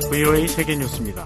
VOA 세계뉴스입니다.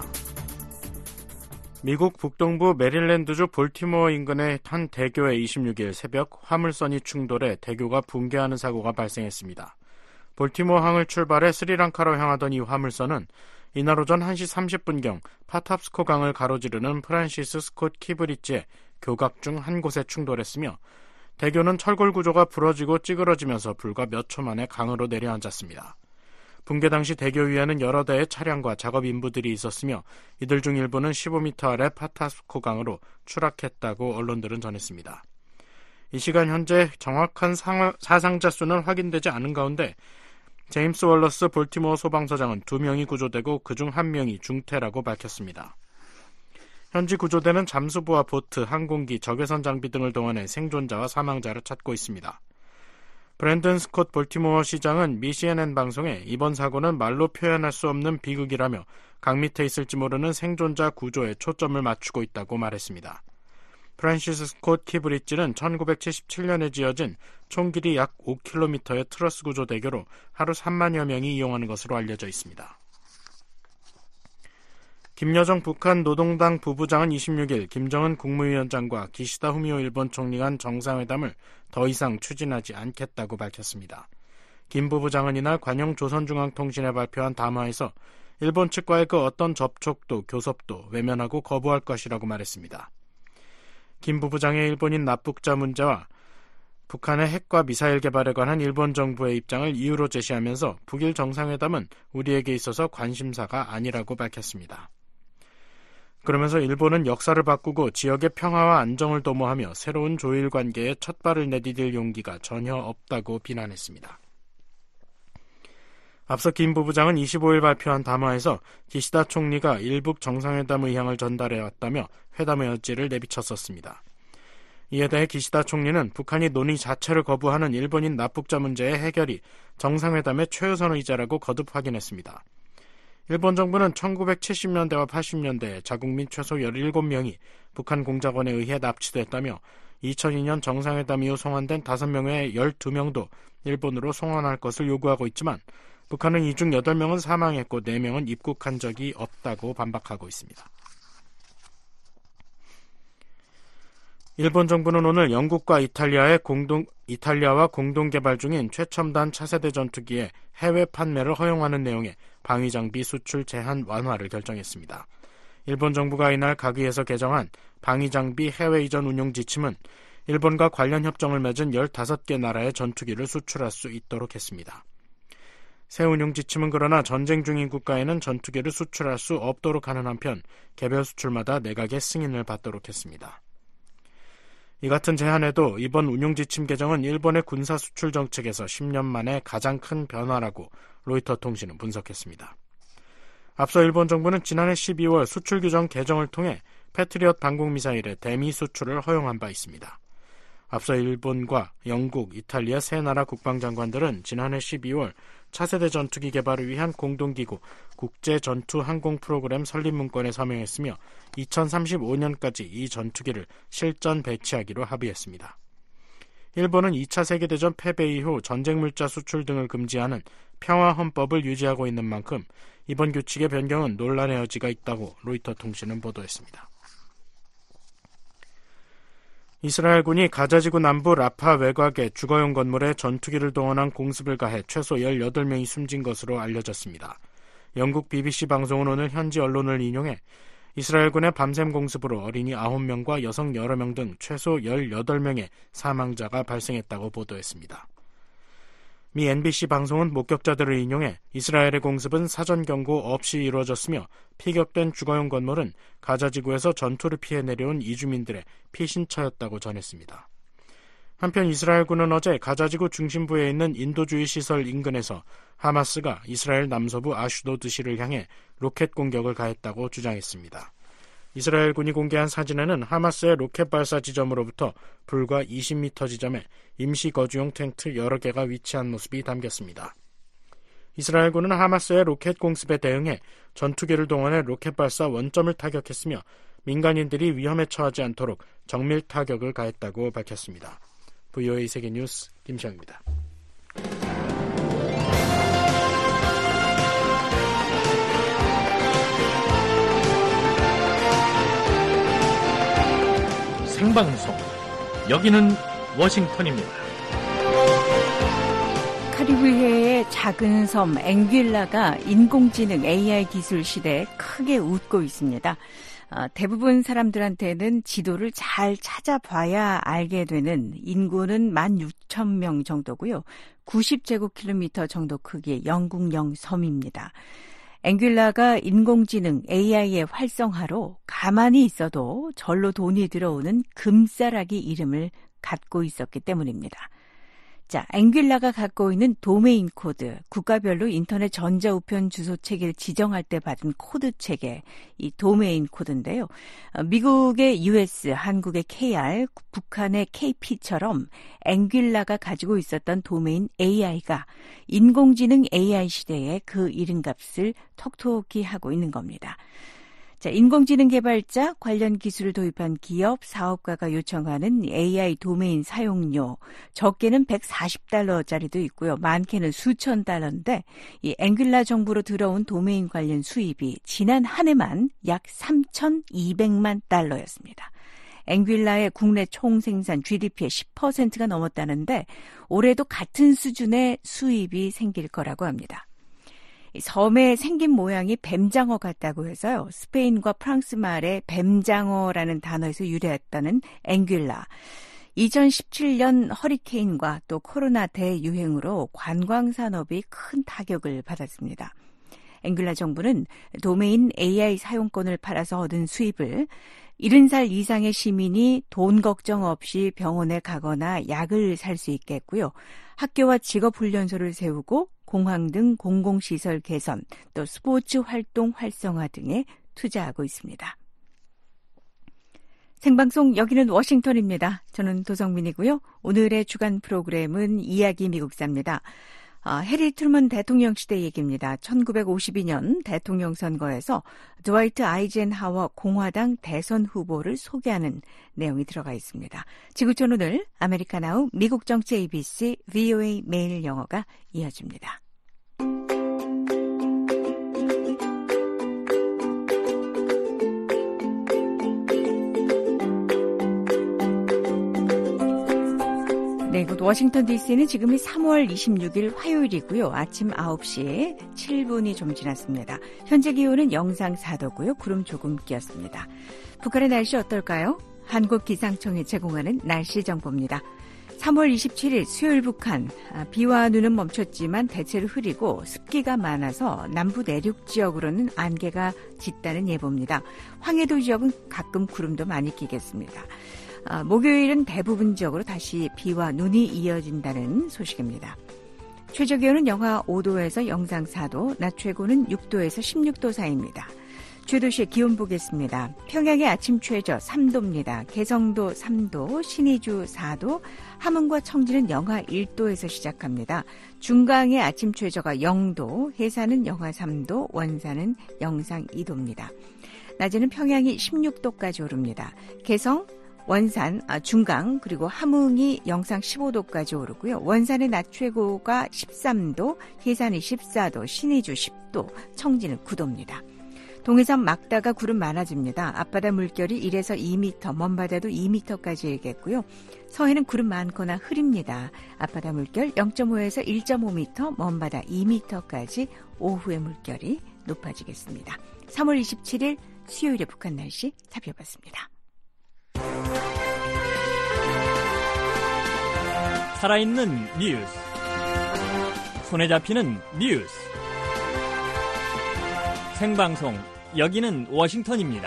미국 북동부 메릴랜드주 볼티모어 인근의 한 대교에 26일 새벽 화물선이 충돌해 대교가 붕괴하는 사고가 발생했습니다. 볼티모어 항을 출발해 스리랑카로 향하던 이 화물선은 이날 오전 1시 30분경 파탑스코 강을 가로지르는 프란시스 스콧 키 브릿지에 교각 중 한 곳에 충돌했으며 대교는 철골 구조가 부러지고 찌그러지면서 불과 몇 초 만에 강으로 내려앉았습니다. 붕괴 당시 대교 위에는 여러 대의 차량과 작업 인부들이 있었으며 이들 중 일부는 15m 아래 파타스코 강으로 추락했다고 언론들은 전했습니다. 이 시간 현재 정확한 사상자 수는 확인되지 않은 가운데 제임스 월러스 볼티모어 소방서장은 2명이 구조되고 그중 1명이 중태라고 밝혔습니다. 현지 구조대는 잠수부와 보트, 항공기, 적외선 장비 등을 동원해 생존자와 사망자를 찾고 있습니다. 브랜든 스콧 볼티모어 시장은 미 CNN 방송에 이번 사고는 말로 표현할 수 없는 비극이라며 강 밑에 있을지 모르는 생존자 구조에 초점을 맞추고 있다고 말했습니다. 프란시스 스콧 키 브릿지는 1977년에 지어진 총 길이 약 5km의 트러스 구조 대교로 하루 3만여 명이 이용하는 것으로 알려져 있습니다. 김여정 북한 노동당 부부장은 26일 김정은 국무위원장과 기시다 후미오 일본 총리 간 정상회담을 더 이상 추진하지 않겠다고 밝혔습니다. 김 부부장은 이날 관영 조선중앙통신에 발표한 담화에서 일본 측과의 그 어떤 접촉도 교섭도 외면하고 거부할 것이라고 말했습니다. 김 부부장의 일본인 납북자 문제와 북한의 핵과 미사일 개발에 관한 일본 정부의 입장을 이유로 제시하면서 북일 정상회담은 우리에게 있어서 관심사가 아니라고 밝혔습니다. 그러면서 일본은 역사를 바꾸고 지역의 평화와 안정을 도모하며 새로운 조일 관계에 첫발을 내디딜 용기가 전혀 없다고 비난했습니다. 앞서 김 부부장은 25일 발표한 담화에서 기시다 총리가 일북 정상회담 의향을 전달해왔다며 회담의 여지를 내비쳤었습니다. 이에 대해 기시다 총리는 북한이 논의 자체를 거부하는 일본인 납북자 문제의 해결이 정상회담의 최우선 의제라고 거듭 확인했습니다. 일본 정부는 1970년대와 80년대에 자국민 최소 17명이 북한 공작원에 의해 납치됐다며 2002년 정상회담 이후 송환된 5명 외에 12명도 일본으로 송환할 것을 요구하고 있지만 북한은 이 중 8명은 사망했고 4명은 입국한 적이 없다고 반박하고 있습니다. 일본 정부는 오늘 영국과 이탈리아와 공동 개발 중인 최첨단 차세대 전투기의 해외 판매를 허용하는 내용의 방위장비 수출 제한 완화를 결정했습니다. 일본 정부가 이날 가기에서 개정한 방위장비 해외 이전 운용 지침은 일본과 관련 협정을 맺은 15개 나라의 전투기를 수출할 수 있도록 했습니다. 새 운용 지침은 그러나 전쟁 중인 국가에는 전투기를 수출할 수 없도록 하는 한편 개별 수출마다 내각의 승인을 받도록 했습니다. 이 같은 제한에도 이번 운용지침 개정은 일본의 군사 수출 정책에서 10년 만에 가장 큰 변화라고 로이터 통신은 분석했습니다. 앞서 일본 정부는 지난해 12월 수출 규정 개정을 통해 패트리엇 방공미사일의 대미 수출을 허용한 바 있습니다. 앞서 일본과 영국, 이탈리아 세 나라 국방장관들은 지난해 12월 차세대 전투기 개발을 위한 공동기구 국제전투항공 프로그램 설립 문건에 서명했으며 2035년까지 이 전투기를 실전 배치하기로 합의했습니다. 일본은 2차 세계대전 패배 이후 전쟁 물자 수출 등을 금지하는 평화헌법을 유지하고 있는 만큼 이번 규칙의 변경은 논란의 여지가 있다고 로이터 통신은 보도했습니다. 이스라엘군이 가자지구 남부 라파 외곽의 주거용 건물에 전투기를 동원한 공습을 가해 최소 18명이 숨진 것으로 알려졌습니다. 영국 BBC 방송은 오늘 현지 언론을 인용해 이스라엘군의 밤샘 공습으로 어린이 9명과 여성 여러 명 등 최소 18명의 사망자가 발생했다고 보도했습니다. 미 NBC 방송은 목격자들을 인용해 이스라엘의 공습은 사전 경고 없이 이루어졌으며 피격된 주거용 건물은 가자지구에서 전투를 피해 내려온 이주민들의 피신처였다고 전했습니다. 한편 이스라엘군은 어제 가자지구 중심부에 있는 인도주의 시설 인근에서 하마스가 이스라엘 남서부 아슈도드시를 향해 로켓 공격을 가했다고 주장했습니다. 이스라엘군이 공개한 사진에는 하마스의 로켓 발사 지점으로부터 불과 20m 지점에 임시 거주용 텐트 여러 개가 위치한 모습이 담겼습니다. 이스라엘군은 하마스의 로켓 공습에 대응해 전투기를 동원해 로켓 발사 원점을 타격했으며 민간인들이 위험에 처하지 않도록 정밀 타격을 가했다고 밝혔습니다. VOA 세계뉴스 김시영입니다. 생방송. 여기는 워싱턴입니다. 카리브해의 작은 섬 앵길라가 인공지능 AI 기술 시대에 크게 웃고 있습니다. 대부분 사람들한테는 지도를 잘 찾아봐야 알게 되는 인구는 16,000명 정도고요. 90제곱킬로미터 정도 크기의 영국령 섬입니다. 앵귤라가 인공지능 AI의 활성화로 가만히 있어도 절로 돈이 들어오는 금싸라기 이름을 갖고 있었기 때문입니다. 자, 앵귤라가 갖고 있는 도메인 코드, 국가별로 인터넷 전자우편 주소 체계를 지정할 때 받은 코드 체계, 이 도메인 코드인데요. 미국의 US, 한국의 KR, 북한의 KP처럼 앵귤라가 가지고 있었던 도메인 AI가 인공지능 AI 시대에 그 이름값을 톡톡히 하고 있는 겁니다. 자, 인공지능 개발자, 관련 기술을 도입한 기업, 사업가가 요청하는 AI 도메인 사용료, 적게는 $140짜리도 있고요. 많게는 수천 달러인데 이 앵귤라 정부로 들어온 도메인 관련 수입이 지난 한 해만 약 3,200만 달러였습니다. 앵귤라의 국내 총생산 GDP의 10%가 넘었다는데 올해도 같은 수준의 수입이 생길 거라고 합니다. 섬의 생긴 모양이 뱀장어 같다고 해서요. 스페인과 프랑스 말의 뱀장어라는 단어에서 유래했다는 앵귤라. 2017년 허리케인과 또 코로나 대유행으로 관광산업이 큰 타격을 받았습니다. 앵귤라 정부는 도메인 AI 사용권을 팔아서 얻은 수입을 70살 이상의 시민이 돈 걱정 없이 병원에 가거나 약을 살 수 있게 했고요. 학교와 직업훈련소를 세우고 공항 등 공공시설 개선, 또 스포츠 활동 활성화 등에 투자하고 있습니다. 생방송 여기는 워싱턴입니다. 저는 도성민이고요. 오늘의 주간 프로그램은 이야기 미국사입니다. 해리 트루먼 대통령 시대 얘기입니다. 1952년 대통령 선거에서 드와이트 아이젠하워 공화당 대선 후보를 소개하는 내용이 들어가 있습니다. 지구촌 오늘 아메리카 나우 미국 정치 ABC VOA 매일 영어가 이어집니다. 네, 이곳 워싱턴 DC는 지금이 3월 26일 화요일이고요. 아침 9시 7분이 좀 지났습니다. 현재 기온은 영상 4도고요. 구름 조금 끼었습니다. 북한의 날씨 어떨까요? 한국기상청이 제공하는 날씨 정보입니다. 3월 27일 수요일 북한, 비와 눈은 멈췄지만 대체로 흐리고 습기가 많아서 남부 내륙 지역으로는 안개가 짙다는 예보입니다. 황해도 지역은 가끔 구름도 많이 끼겠습니다. 목요일은 대부분 지역으로 다시 비와 눈이 이어진다는 소식입니다. 최저기온은 영하 5도에서 영상 4도, 낮 최고는 6도에서 16도 사이입니다. 주도시의 기온 보겠습니다. 평양의 아침 최저 3도입니다. 개성도 3도, 신의주 4도, 함흥과 청진은 영하 1도에서 시작합니다. 중강의 아침 최저가 0도, 해산은 영하 3도, 원산은 영상 2도입니다. 낮에는 평양이 16도까지 오릅니다. 개성, 원산, 중강, 그리고 함흥이 영상 15도까지 오르고요. 원산의 낮 최고가 13도, 해산이 14도, 신의주 10도, 청진은 9도입니다. 동해섬 막다가 구름 많아집니다. 앞바다 물결이 1에서 2m, 먼바다도 2m까지 일겠고요. 서해는 구름 많거나 흐립니다. 앞바다 물결 0.5에서 1.5m, 먼바다 2m까지 오후에 물결이 높아지겠습니다. 3월 27일 수요일의 북한 날씨 살펴봤습니다. 살아있는 뉴스, 손에 잡히는 뉴스, 생방송 여기는 워싱턴입니다.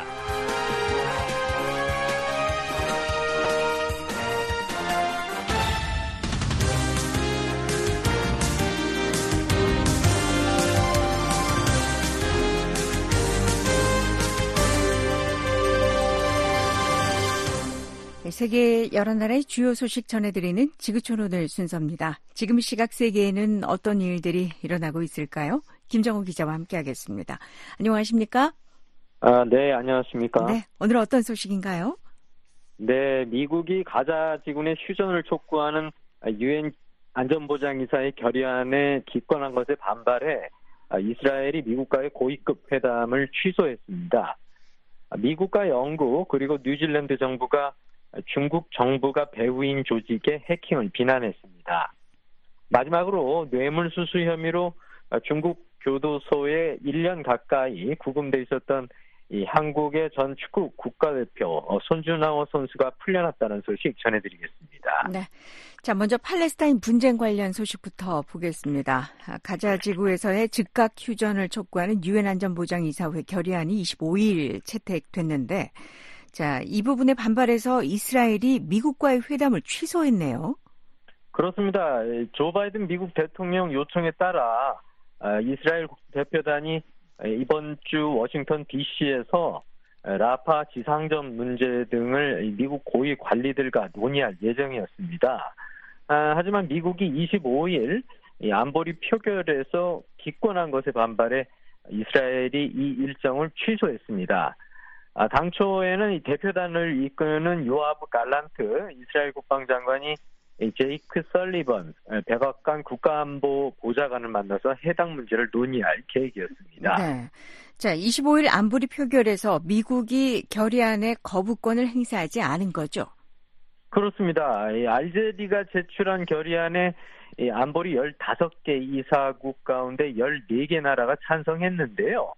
세계 여러 나라의 주요 소식 전해드리는 지구촌 오늘 순서입니다. 지금 시각 세계에는 어떤 일들이 일어나고 있을까요? 김정우 기자와 함께하겠습니다. 안녕하십니까? 네, 안녕하십니까? 네, 오늘 어떤 소식인가요? 네, 미국이 가자 지군의 휴전을 촉구하는 유엔 안전보장이사의 결의안에 기권한 것에 반발해 이스라엘이 미국과의 고위급 회담을 취소했습니다. 미국과 영국 그리고 뉴질랜드 정부가 중국 정부가 배후인 조직의 해킹을 비난했습니다. 마지막으로 뇌물수수 혐의로 중국 교도소에 1년 가까이 구금돼 있었던 이 한국의 전 축구 국가대표 손준하오 선수가 풀려났다는 소식 전해드리겠습니다. 네. 자, 먼저 팔레스타인 분쟁 관련 소식부터 보겠습니다. 가자 지구에서의 즉각 휴전을 촉구하는 유엔 안전보장이사회 결의안이 25일 채택됐는데, 자, 이 부분에 반발해서 이스라엘이 미국과의 회담을 취소했네요. 그렇습니다. 조 바이든 미국 대통령 요청에 따라 이스라엘 대표단이 이번 주 워싱턴 DC에서 라파 지상전 문제 등을 미국 고위 관리들과 논의할 예정이었습니다. 하지만 미국이 25일 안보리 표결에서 기권한 것에 반발해 이스라엘이 이 일정을 취소했습니다. 당초에는 이 대표단을 이끄는 요아브 갈란트 이스라엘 국방장관이 제이크 설리번 백악관 국가안보 보좌관을 만나서 해당 문제를 논의할 계획이었습니다. 네. 자, 25일 안보리 표결에서 미국이 결의안에 거부권을 행사하지 않은 거죠? 그렇습니다. 알제리가 제출한 결의안에 안보리 15개 이사국 가운데 14개 나라가 찬성했는데요.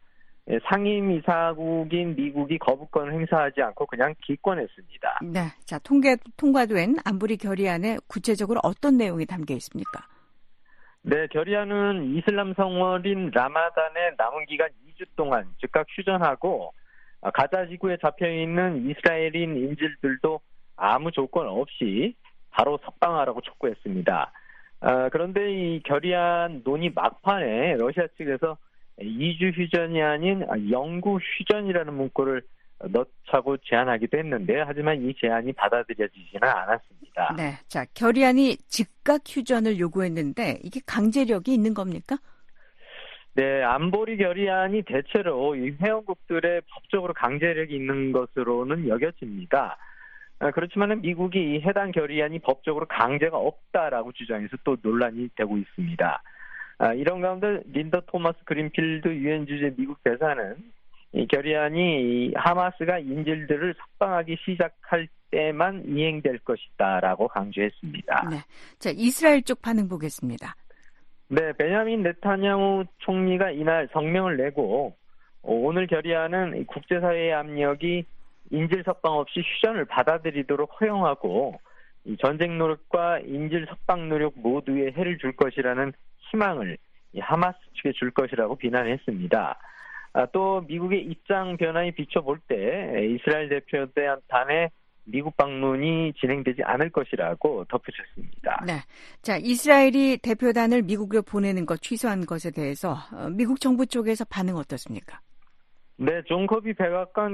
상임이사국인 미국이 거부권을 행사하지 않고 그냥 기권했습니다. 네, 자 통과된 안보리 결의안에 구체적으로 어떤 내용이 담겨 있습니까? 네, 결의안은 이슬람 성월인 라마단의 남은 기간 2주 동안 즉각 휴전하고 가자 지구에 잡혀있는 이스라엘인 인질들도 아무 조건 없이 바로 석방하라고 촉구했습니다. 그런데 이 결의안 논의 막판에 러시아 측에서 2주 휴전이 아닌 영구 휴전이라는 문구를 넣자고 제안하기도 했는데 하지만 이 제안이 받아들여지지는 않았습니다. 네, 자 결의안이 즉각 휴전을 요구했는데 이게 강제력이 있는 겁니까? 네, 안보리 결의안이 대체로 이 회원국들의 법적으로 강제력이 있는 것으로는 여겨집니다. 그렇지만 미국이 이 해당 결의안이 법적으로 강제가 없다라고 주장해서 또 논란이 되고 있습니다. 이런 가운데 린더 토마스 그린필드 유엔 주재 미국 대사는 이 결의안이 하마스가 인질들을 석방하기 시작할 때만 이행될 것이다라고 강조했습니다. 네, 자 이스라엘 쪽 반응 보겠습니다. 네, 베냐민 네타냐후 총리가 이날 성명을 내고 오늘 결의안은 국제사회의 압력이 인질 석방 없이 휴전을 받아들이도록 허용하고 이 전쟁 노력과 인질 석방 노력 모두에 해를 줄 것이라는 희망을 하마스 측에 줄 것이라고 비난했습니다. 또 미국의 입장 변화에 비춰볼 때 이스라엘 대표단의 미국 방문이 진행되지 않을 것이라고 덧붙였습니다. 네, 자 이스라엘이 대표단을 미국으로 보내는 것 취소한 것에 대해서 미국 정부 쪽에서 반응 어떻습니까? 네, 존 커비 백악관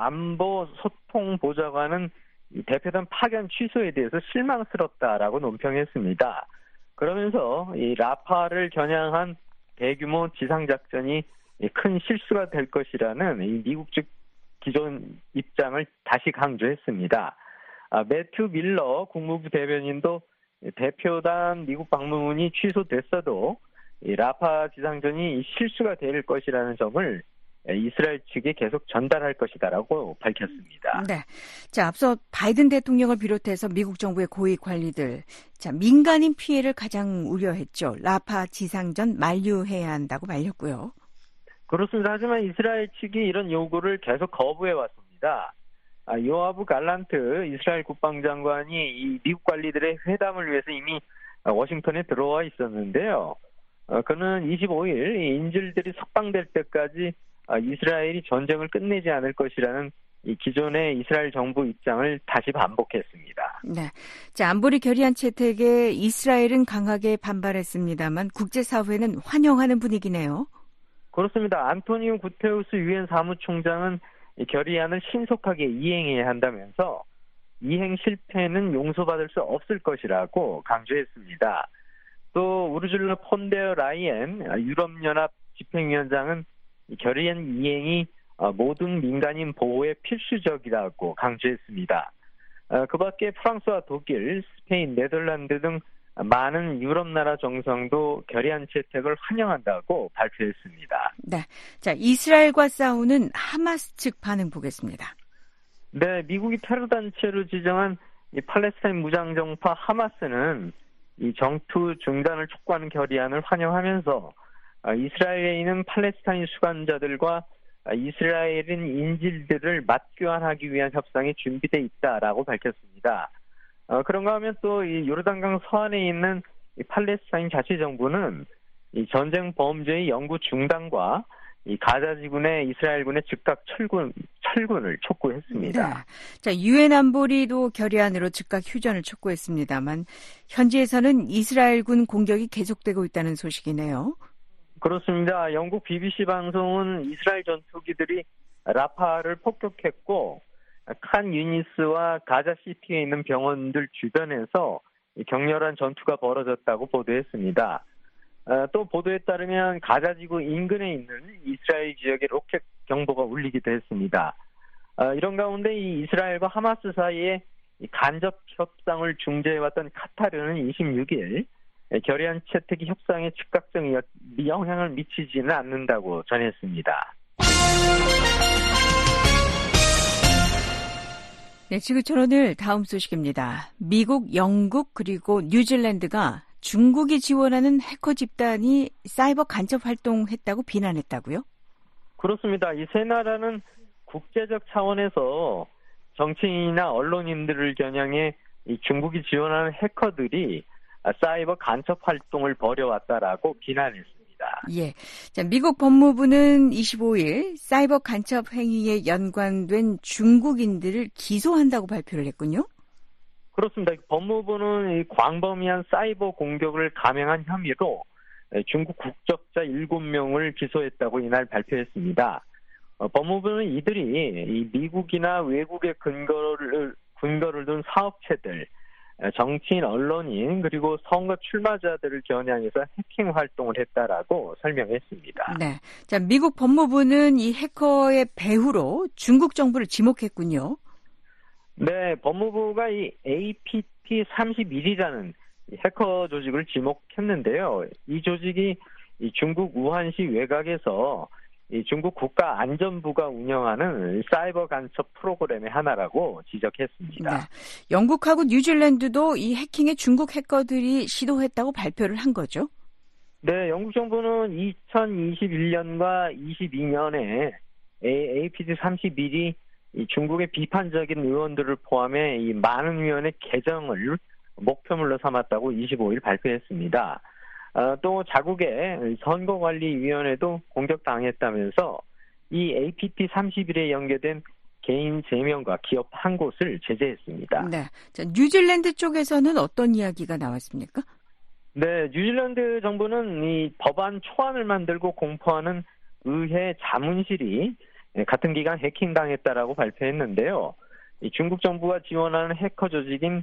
국가안보소통보좌관은 대표단 파견 취소에 대해서 실망스럽다라고 논평했습니다. 그러면서 이 라파를 겨냥한 대규모 지상작전이 큰 실수가 될 것이라는 이 미국 측 기존 입장을 다시 강조했습니다. 매튜 밀러 국무부 대변인도 대표단 미국 방문이 취소됐어도 이 라파 지상전이 실수가 될 것이라는 점을 이스라엘 측에 계속 전달할 것이다라고 밝혔습니다. 네, 자 앞서 바이든 대통령을 비롯해서 미국 정부의 고위 관리들, 자 민간인 피해를 가장 우려했죠. 라파 지상전 만류해야 한다고 말렸고요. 그렇습니다. 하지만 이스라엘 측이 이런 요구를 계속 거부해 왔습니다. 요아브 갈란트 이스라엘 국방장관이 이 미국 관리들의 회담을 위해서 이미 워싱턴에 들어와 있었는데요. 그는 25일 인질들이 석방될 때까지 이스라엘이 전쟁을 끝내지 않을 것이라는 이 기존의 이스라엘 정부 입장을 다시 반복했습니다. 네, 자 안보리 결의안 채택에 이스라엘은 강하게 반발했습니다만 국제사회는 환영하는 분위기네요. 그렇습니다. 안토니오 구테우스 유엔 사무총장은 이 결의안을 신속하게 이행해야 한다면서 이행 실패는 용서받을 수 없을 것이라고 강조했습니다. 또 우르줄라 폰데어 라이엔 유럽연합 집행위원장은 이 결의안 이행이 모든 민간인 보호에 필수적이라고 강조했습니다. 그 밖에 프랑스와 독일, 스페인, 네덜란드 등 많은 유럽 나라 정상도 결의안 채택을 환영한다고 발표했습니다. 네, 자 이스라엘과 싸우는 하마스 측 반응 보겠습니다. 네, 미국이 테러 단체로 지정한 이 팔레스타인 무장정파 하마스는 이 전투 중단을 촉구하는 결의안을 환영하면서 이스라엘에 있는 팔레스타인 수감자들과 이스라엘인 인질들을 맞교환하기 위한 협상이 준비돼 있다라고 밝혔습니다. 그런가 하면 또 이 요르단강 서안에 있는 이 팔레스타인 자치정부는 이 전쟁 범죄의 영구 중단과 이 가자 지구내 이스라엘군의 즉각 철군을 촉구했습니다. 네. 자, 유엔 안보리도 결의안으로 즉각 휴전을 촉구했습니다만 현지에서는 이스라엘군 공격이 계속되고 있다는 소식이네요. 그렇습니다. 영국 BBC 방송은 이스라엘 전투기들이 라파를 폭격했고 칸 유니스와 가자 시티에 있는 병원들 주변에서 격렬한 전투가 벌어졌다고 보도했습니다. 또 보도에 따르면 가자지구 인근에 있는 이스라엘 지역에 로켓 경보가 울리기도 했습니다. 이런 가운데 이 이스라엘과 하마스 사이에 간접 협상을 중재해왔던 카타르는 26일 결의안 채택이 협상에 즉각적 영향을 미치지는 않는다고 전했습니다. 네, 지구촌 오늘 다음 소식입니다. 미국, 영국 그리고 뉴질랜드가 중국이 지원하는 해커 집단이 사이버 간첩 활동했다고 비난했다고요? 그렇습니다. 이 세 나라는 국제적 차원에서 정치인이나 언론인들을 겨냥해 이 중국이 지원하는 해커들이 사이버 간첩 활동을 벌여왔다라고 비난했습니다. 예. 자, 미국 법무부는 25일 사이버 간첩 행위에 연관된 중국인들을 기소한다고 발표를 했군요. 그렇습니다. 법무부는 이 광범위한 사이버 공격을 감행한 혐의로 중국 국적자 7명을 기소했다고 이날 발표했습니다. 법무부는 이들이 이 미국이나 외국의 근거를 둔 사업체들, 정치인, 언론인 그리고 선거 출마자들을 겨냥해서 해킹 활동을 했다라고 설명했습니다. 네, 자 미국 법무부는 이 해커의 배후로 중국 정부를 지목했군요. 네, 법무부가 이 APT31이라는 해커 조직을 지목했는데요. 이 조직이 이 중국 우한시 외곽에서 이 중국 국가안전부가 운영하는 사이버 간첩 프로그램의 하나라고 지적했습니다. 네. 영국하고 뉴질랜드도 이 해킹에 중국 해커들이 시도했다고 발표를 한 거죠? 네, 영국 정부는 2021년과 22년에 APT31이 이 중국의 비판적인 의원들을 포함해 이 많은 의원의 개정을 목표물로 삼았다고 25일 발표했습니다. 또 자국의 선거관리위원회도 공격당했다면서 이 APT31에 연계된 개인 3명과 기업 1곳을 제재했습니다. 네, 자, 뉴질랜드 쪽에서는 어떤 이야기가 나왔습니까? 네, 뉴질랜드 정부는 이 법안 초안을 만들고 공포하는 의회 자문실이 같은 기간 해킹당했다라고 발표했는데요. 이 중국 정부가 지원하는 해커 조직인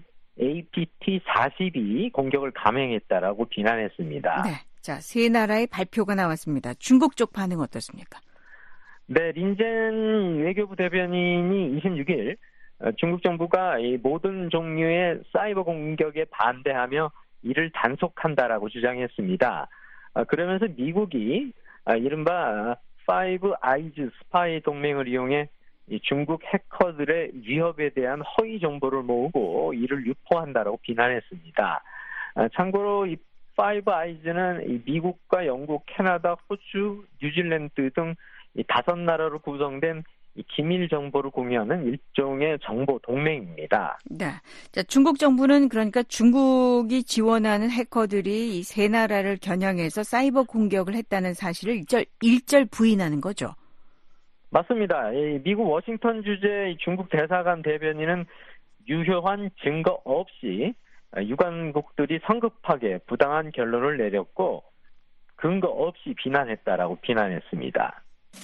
APT42 공격을 감행했다라고 비난했습니다. 네, 자, 세 나라의 발표가 나왔습니다. 중국 쪽 반응 어떻습니까? 네, 린젠 외교부 대변인이 26일 중국 정부가 이 모든 종류의 사이버 공격에 반대하며 이를 단속한다라고 주장했습니다. 그러면서 미국이 이른바 파이브 아이즈 스파이 동맹을 이용해 이 중국 해커들의 위협에 대한 허위 정보를 모으고 이를 유포한다라고 비난했습니다. 참고로 이 파이브 아이즈는 이 미국과 영국, 캐나다, 호주, 뉴질랜드 등 이 5나라로 구성된 이 기밀 정보를 공유하는 일종의 정보 동맹입니다. 네, 자, 중국 정부는 그러니까 중국이 지원하는 해커들이 이 세 나라를 겨냥해서 사이버 공격을 했다는 사실을 일절 부인하는 거죠. 맞습니다. 미국 워싱턴 주재 중국 대사관 대변인은 유효한 증거 없이 유관국들이 성급하게 부당한 결론을 내렸고 근거 없이 비난했다라고 비난했습니다.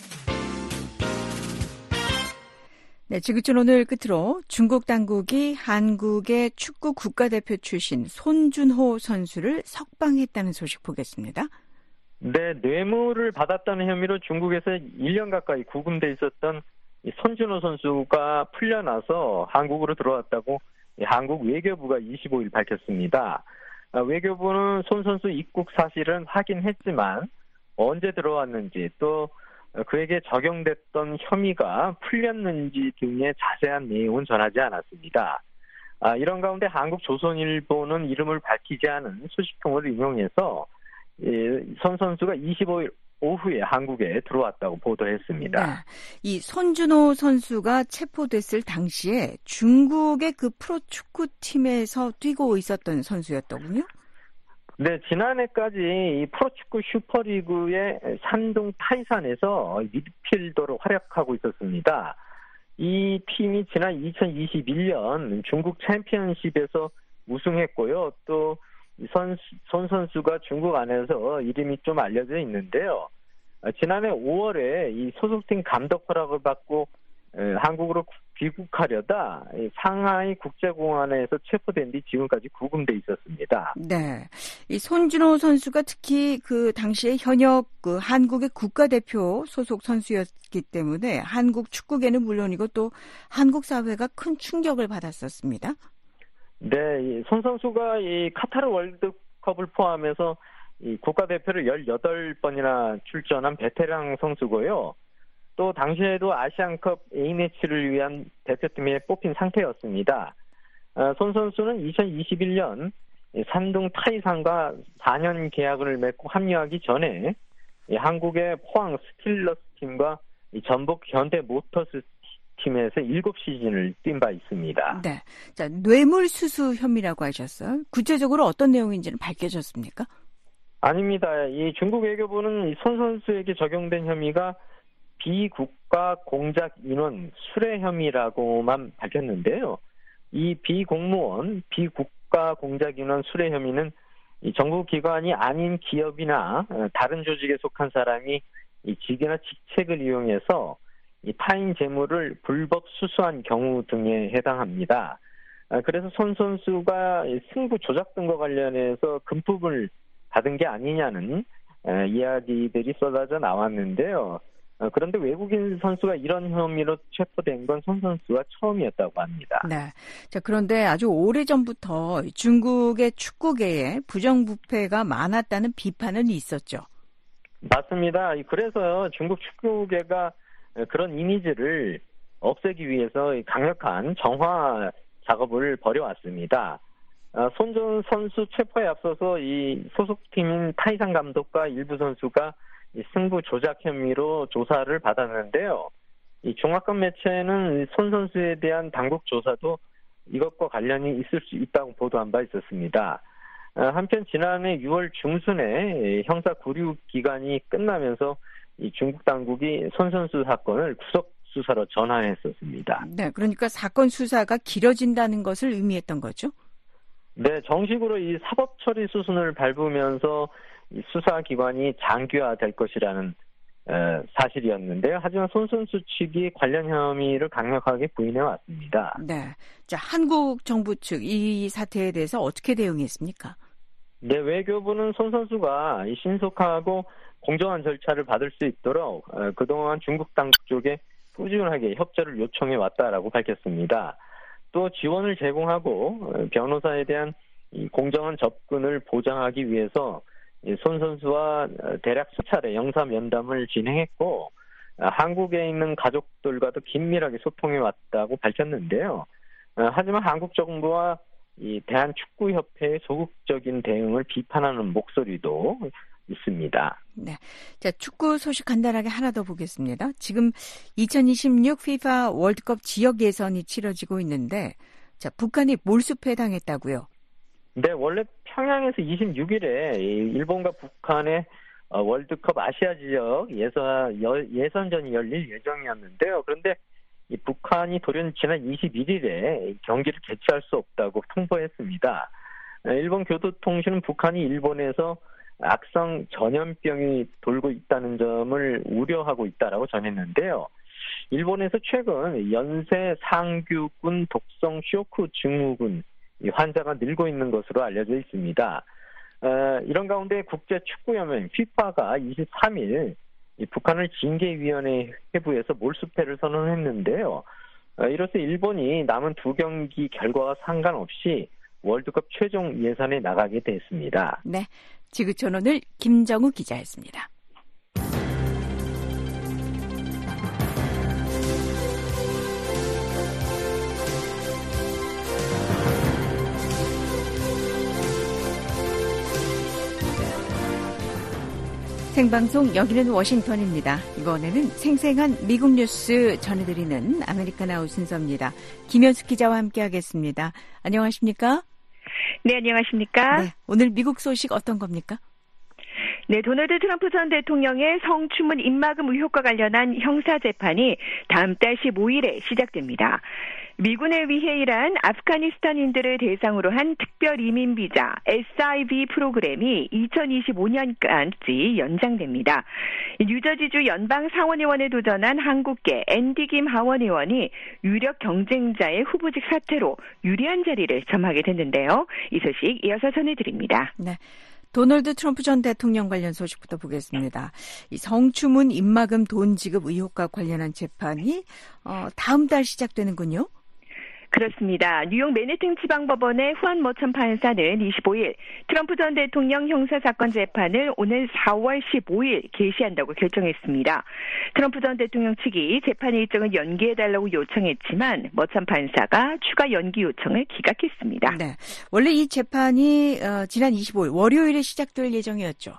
네, 지구촌 오늘 끝으로 중국 당국이 한국의 축구 국가대표 출신 손준호 선수를 석방했다는 소식 보겠습니다. 네, 뇌물을 받았다는 혐의로 중국에서 1년 가까이 구금돼 있었던 손준호 선수가 풀려나서 한국으로 들어왔다고 한국 외교부가 25일 밝혔습니다. 외교부는 손 선수 입국 사실은 확인했지만 언제 들어왔는지 또 그에게 적용됐던 혐의가 풀렸는지 등의 자세한 내용은 전하지 않았습니다. 이런 가운데 한국조선일보는 이름을 밝히지 않은 소식통을 인용해서 선 선수가 25일 오후에 한국에 들어왔다고 보도했습니다. 네. 이 손준호 선수가 체포됐을 당시에 중국의 그 프로축구팀에서 뛰고 있었던 선수였더군요. 네, 지난해까지 이 프로축구 슈퍼리그의 산둥 타이산에서 미드필더로 활약하고 있었습니다. 이 팀이 지난 2021년 중국 챔피언십에서 우승했고요. 또 손 선수가 중국 안에서 이름이 좀 알려져 있는데요. 지난해 5월에 이 소속팀 감독 허락을 받고 한국으로 귀국하려다 상하이 국제공항에서 체포된 뒤 지금까지 구금돼 있었습니다. 네, 이 손준호 선수가 특히 그 당시에 현역 그 한국의 국가대표 소속 선수였기 때문에 한국 축구계는 물론이고 또 한국 사회가 큰 충격을 받았었습니다. 네, 손 선수가 이 카타르 월드컵을 포함해서 이 국가대표를 18번이나 출전한 베테랑 선수고요. 또 당시에도 아시안컵 A매치를 위한 대표팀에 뽑힌 상태였습니다. 손 선수는 2021년 산둥 타이산과 4년 계약을 맺고 합류하기 전에 한국의 포항 스틸러스 팀과 전북 현대모터스 팀에서 7시즌을 뛴 바 있습니다. 네, 자, 뇌물수수 혐의라고 하셨어요. 구체적으로 어떤 내용인지는 밝혀졌습니까? 아닙니다. 이 중국 외교부는 손 선수에게 적용된 혐의가 비국가 공작 인원 수뢰 혐의라고만 밝혔는데요. 이 비공무원, 비국가 공작 인원 수뢰 혐의는 이 정부 기관이 아닌 기업이나 다른 조직에 속한 사람이 이 직위나 직책을 이용해서 이 타인 재물을 불법 수수한 경우 등에 해당합니다. 그래서 손 선수가 승부 조작 등과 관련해서 금품을 받은 게 아니냐는 이야기들이 쏟아져 나왔는데요. 그런데 외국인 선수가 이런 혐의로 체포된 건 손 선수가 처음이었다고 합니다. 네. 자, 그런데 아주 오래전부터 중국의 축구계에 부정부패가 많았다는 비판은 있었죠. 맞습니다. 그래서 중국 축구계가 그런 이미지를 없애기 위해서 강력한 정화 작업을 벌여왔습니다. 손준 선수 체포에 앞서서 이 소속팀인 타이산 감독과 일부 선수가 이 승부 조작 혐의로 조사를 받았는데요. 이 중화권 매체는 손 선수에 대한 당국 조사도 이것과 관련이 있을 수 있다고 보도한 바 있었습니다. 한편 지난해 6월 중순에 형사 구류 기간이 끝나면서 이 중국 당국이 손 선수 사건을 구속 수사로 전환했었습니다. 네, 그러니까 사건 수사가 길어진다는 것을 의미했던 거죠? 네, 정식으로 이 사법 처리 수순을 밟으면서 이 수사기관이 장기화될 것이라는 사실이었는데요. 하지만 손 선수 측이 관련 혐의를 강력하게 부인해 왔습니다. 네, 자, 한국 정부 측 이 사태에 대해서 어떻게 대응했습니까? 네, 외교부는 손 선수가 신속하고 공정한 절차를 받을 수 있도록 그동안 중국 당국 쪽에 꾸준하게 협조를 요청해 왔다라고 밝혔습니다. 또 지원을 제공하고 변호사에 대한 이 공정한 접근을 보장하기 위해서 손 선수와 대략 수차례 영사 면담을 진행했고 한국에 있는 가족들과도 긴밀하게 소통해 왔다고 밝혔는데요. 하지만 한국 정부와 이 대한축구협회의 소극적인 대응을 비판하는 목소리도 있습니다. 네, 자, 축구 소식 간단하게 하나 더 보겠습니다. 지금 2026 FIFA 월드컵 지역 예선이 치러지고 있는데, 자, 북한이 몰수패 당했다고요? 네, 원래 평양에서 26일에 일본과 북한의 월드컵 아시아 지역 예선전이 열릴 예정이었는데요. 그런데 이 북한이 돌연 지난 21일에 경기를 개최할 수 없다고 통보했습니다. 일본 교도통신은 북한이 일본에서 악성 전염병이 돌고 있다는 점을 우려하고 있다라고 전했는데요. 일본에서 최근 연쇄 상규군 독성 쇼크 증후군 환자가 늘고 있는 것으로 알려져 있습니다. 이런 가운데 국제축구연맹 FIFA가 23일 북한을 징계위원회 회부해서 몰수패를 선언했는데요. 이로써 일본이 남은 두 경기 결과와 상관없이 월드컵 최종 예선에 나가게 됐습니다. 네, 지구촌 오늘 김정우 기자였습니다. 생방송 여기는 워싱턴입니다. 이번에는 생생한 미국 뉴스 전해드리는 아메리카나우 순서입니다. 김현숙 기자와 함께하겠습니다. 안녕하십니까? 네, 안녕하십니까? 네, 오늘 미국 소식 어떤 겁니까? 네, 도널드 트럼프 전 대통령의 성추문 입막음 의혹과 관련한 형사재판이 다음 달 15일에 시작됩니다. 미군에 위해 일한 아프가니스탄인들을 대상으로 한 특별 이민 비자 SIV 프로그램이 2025년까지 연장됩니다. 뉴저지주 연방 상원의원에 도전한 한국계 앤디 김 하원의원이 유력 경쟁자의 후보직 사퇴로 유리한 자리를 점하게 됐는데요. 이 소식 이어서 전해드립니다. 네. 도널드 트럼프 전 대통령 관련 소식부터 보겠습니다. 이 성추문 입막음 돈 지급 의혹과 관련한 재판이 다음 달 시작되는군요. 그렇습니다. 뉴욕 맨해튼 지방법원의 후안 머천 판사는 25일 트럼프 전 대통령 형사사건 재판을 오늘 4월 15일 개시한다고 결정했습니다. 트럼프 전 대통령 측이 재판 일정을 연기해달라고 요청했지만 머천 판사가 추가 연기 요청을 기각했습니다. 네, 원래 이 재판이 지난 25일 월요일에 시작될 예정이었죠.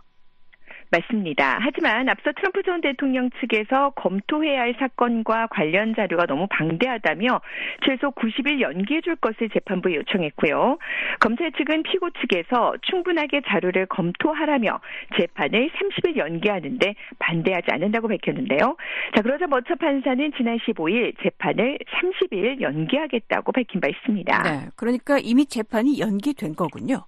맞습니다. 하지만 앞서 트럼프 전 대통령 측에서 검토해야 할 사건과 관련 자료가 너무 방대하다며 최소 90일 연기해 줄 것을 재판부에 요청했고요. 검찰 측은 피고 측에서 충분하게 자료를 검토하라며 재판을 30일 연기하는데 반대하지 않는다고 밝혔는데요. 자, 그러자 머처 판사는 지난 15일 재판을 30일 연기하겠다고 밝힌 바 있습니다. 네, 그러니까 이미 재판이 연기된 거군요.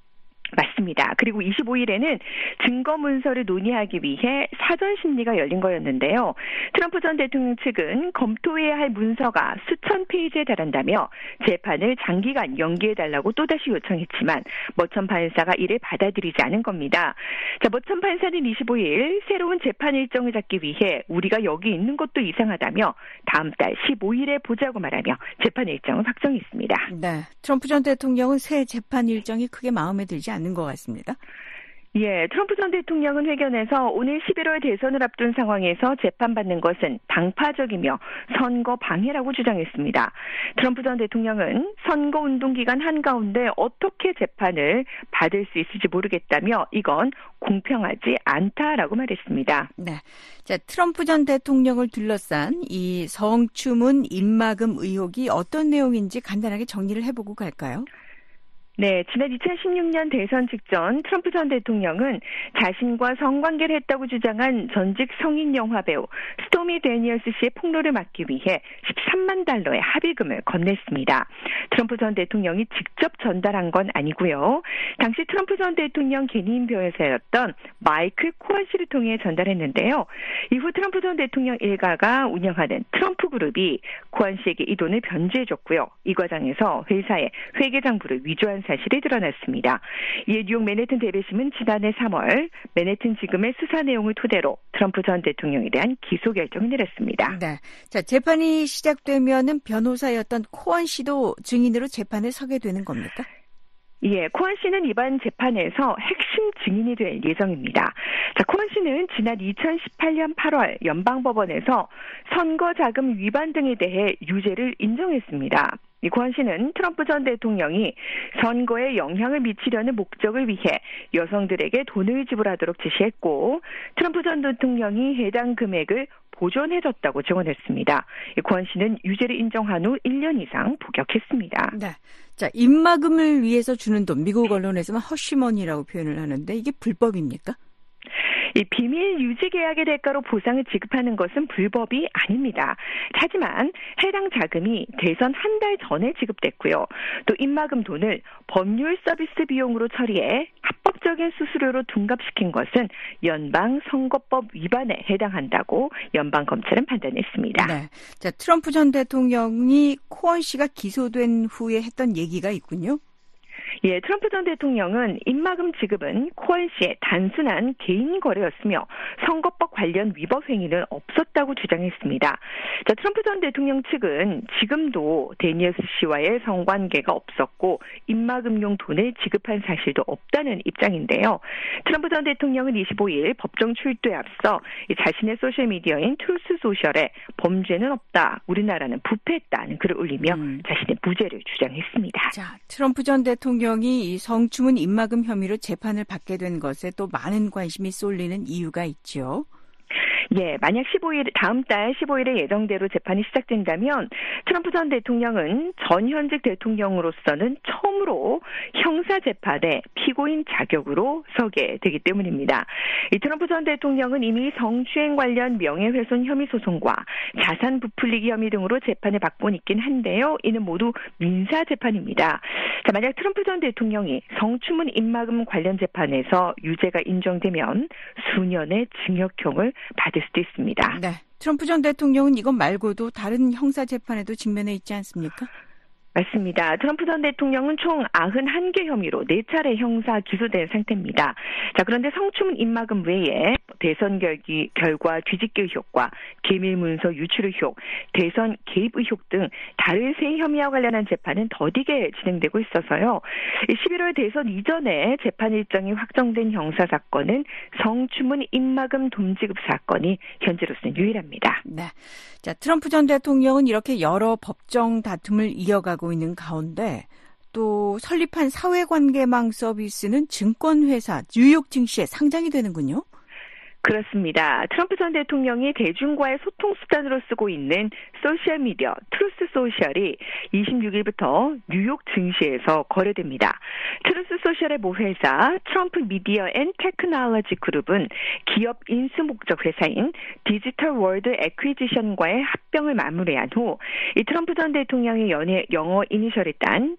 맞습니다. 그리고 25일에는 증거 문서를 논의하기 위해 사전 심리가 열린 거였는데요. 트럼프 전 대통령 측은 검토해야 할 문서가 수천 페이지에 달한다며 재판을 장기간 연기해달라고 또다시 요청했지만 머천 판사가 이를 받아들이지 않은 겁니다. 자, 머천 판사는 25일 새로운 재판 일정을 잡기 위해 우리가 여기 있는 것도 이상하다며 다음 달 15일에 보자고 말하며 재판 일정을 확정했습니다. 네, 트럼프 전 대통령은 새 재판 일정이 크게 마음에 들지 않는 것 같습니다. 예, 트럼프 전 대통령은 회견에서 오늘 11월 대선을 앞둔 상황에서 재판받는 것은 당파적이며 선거 방해라고 주장했습니다. 트럼프 전 대통령은 선거 운동 기간 한가운데 어떻게 재판을 받을 수 있을지 모르겠다며 이건 공평하지 않다라고 말했습니다. 네, 자, 트럼프 전 대통령을 둘러싼 이 성추문 입막음 의혹이 어떤 내용인지 간단하게 정리를 해보고 갈까요? 네, 지난 2016년 대선 직전 트럼프 전 대통령은 자신과 성관계를 했다고 주장한 전직 성인 영화 배우 스토미 데니얼스 씨의 폭로를 막기 위해 13만 달러의 합의금을 건넸습니다. 트럼프 전 대통령이 직접 전달한 건 아니고요. 당시 트럼프 전 대통령 개인 변호사였던 마이클 코안 씨를 통해 전달했는데요. 이후 트럼프 전 대통령 일가가 운영하는 트럼프 그룹이 코안 씨에게 이 돈을 변제해줬고요. 이 과정에서 회사의 회계장부를 위조한 사실이 드러났습니다. 이에 뉴욕 맨해튼 대배심은 지난해 3월 맨해튼 지검의 수사 내용을 토대로 트럼프 전 대통령에 대한 기소 결정을 내렸습니다. 네, 자, 재판이 시작되면은 변호사였던 코안 씨도 증인으로 재판에 서게 되는 겁니까? 예, 코안 씨는 이번 재판에서 핵심 증인이 될 예정입니다. 자, 코안 씨는 지난 2018년 8월 연방법원에서 선거자금 위반 등에 대해 유죄를 인정했습니다. 이 코안 씨는 트럼프 전 대통령이 선거에 영향을 미치려는 목적을 위해 여성들에게 돈을 지불하도록 지시했고 트럼프 전 대통령이 해당 금액을 보존해줬다고 증언했습니다. 이 코안 씨는 유죄를 인정한 후 1년 이상 복역했습니다. 네, 자, 입막음을 위해서 주는 돈, 미국 언론에서는 허쉬머니라고 표현을 하는데 이게 불법입니까? 이 비밀 유지 계약의 대가로 보상을 지급하는 것은 불법이 아닙니다. 하지만 해당 자금이 대선 한 달 전에 지급됐고요. 또 입막음 돈을 법률 서비스 비용으로 처리해 합법적인 수수료로 둔갑시킨 것은 연방 선거법 위반에 해당한다고 연방 검찰은 판단했습니다. 네, 자, 트럼프 전 대통령이 코언 씨가 기소된 후에 했던 얘기가 있군요. 예, 트럼프 전 대통령은 입막음 지급은 코언 씨의 단순한 개인 거래였으며 선거법 관련 위법 행위는 없었다고 주장했습니다. 자, 트럼프 전 대통령 측은 지금도 데니얼스 씨와의 성관계가 없었고 입막음용 돈을 지급한 사실도 없다는 입장인데요. 트럼프 전 대통령은 25일 법정 출두에 앞서 자신의 소셜미디어인 트루스 소셜에 범죄는 없다, 우리나라는 부패했다는 글을 올리며 자신의 무죄를 주장했습니다. 자, 트럼프 전 대통령이 대통령이 이 성추문 입막음 혐의로 재판을 받게 된 것에 또 많은 관심이 쏠리는 이유가 있죠. 예, 만약 다음 달 15일에 예정대로 재판이 시작된다면 트럼프 전 대통령은 전 현직 대통령으로서는 처음으로 형사재판에 피고인 자격으로 서게 되기 때문입니다. 이 트럼프 전 대통령은 이미 성추행 관련 명예훼손 혐의 소송과 자산 부풀리기 혐의 등으로 재판을 받고 있긴 한데요. 이는 모두 민사재판입니다. 자, 만약 트럼프 전 대통령이 성추문 입막음 관련 재판에서 유죄가 인정되면 수년의 징역형을 받을 수도 있습니다. 네, 트럼프 전 대통령은 이것 말고도 다른 형사 재판에도 직면해 있지 않습니까? 맞습니다. 트럼프 전 대통령은 총 91개 혐의로 4차례 형사 기소된 상태입니다. 자, 그런데 성추문 입막음 외에 대선 결과 뒤집기 의혹과 기밀 문서 유출 의혹, 대선 개입 의혹 등 다른 세 혐의와 관련한 재판은 더디게 진행되고 있어서요. 11월 대선 이전에 재판 일정이 확정된 형사 사건은 성추문 입막음 dom지급 사건이 현재로서는 유일합니다. 네. 자, 트럼프 전 대통령은 이렇게 여러 법정 다툼을 이어가고 있는 가운데 또 설립한 사회관계망 서비스는 증권회사 뉴욕 증시에 상장이 되는군요. 그렇습니다. 트럼프 전 대통령이 대중과의 소통 수단으로 쓰고 있는 소셜미디어 트루스 소셜이 26일부터 뉴욕 증시에서 거래됩니다. 트루스 소셜의 모회사 트럼프 미디어 앤 테크놀로지 그룹은 기업 인수 목적 회사인 디지털 월드 애퀴지션과의 합병을 마무리한 후 이 트럼프 전 대통령의 영어 이니셜이 딴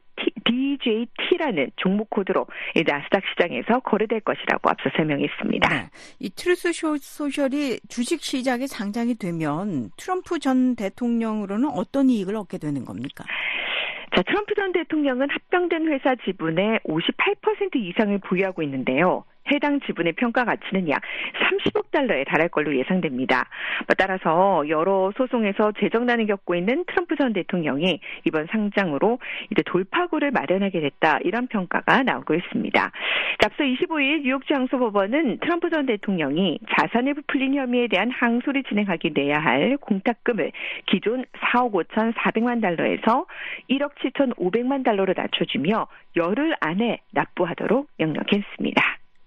DJT라는 종목 코드로 나스닥 시장에서 거래될 것이라고 앞서 설명했습니다. 네. 이 트루스 소셜이 주식 시장에 상장이 되면 트럼프 전 대통령으로는 어떤 이익을 얻게 되는 겁니까? 자, 트럼프 전 대통령은 합병된 회사 지분의 58% 이상을 보유하고 있는데요. 해당 지분의 평가 가치는 약 30억 달러에 달할 걸로 예상됩니다. 따라서 여러 소송에서 재정난을 겪고 있는 트럼프 전 대통령이 이번 상장으로 이제 돌파구를 마련하게 됐다. 이런 평가가 나오고 있습니다. 앞서 25일 뉴욕 장소법원은 트럼프 전 대통령이 자산을 부풀린 혐의에 대한 항소를 진행하기 내야 할 공탁금을 기존 4억 5,400만 달러에서 1억 7,500만 달러로 낮춰주며 열흘 안에 납부하도록 명령했습니다.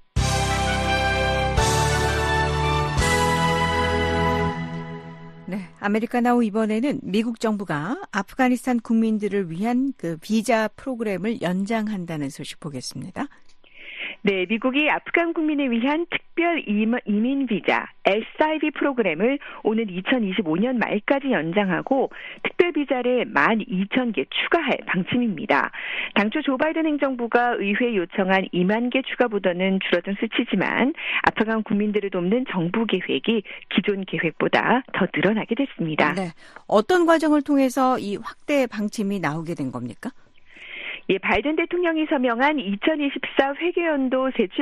네, 아메리카나우 이번에는 미국 정부가 아프가니스탄 국민들을 위한 그 비자 프로그램을 연장한다는 소식 보겠습니다. 네, 미국이 아프간 국민을 위한 특별 이민 비자 SIV 프로그램을 오는 2025년 말까지 연장하고 특별 비자를 12,000개 추가할 방침입니다. 당초 조 바이든 행정부가 의회에 요청한 2만 개 추가보다는 줄어든 수치지만 아프간 국민들을 돕는 정부 계획이 기존 계획보다 더 늘어나게 됐습니다. 네, 어떤 과정을 통해서 이 확대 방침이 나오게 된 겁니까? 예, 바이든 대통령이 서명한 2024 회계연도 세출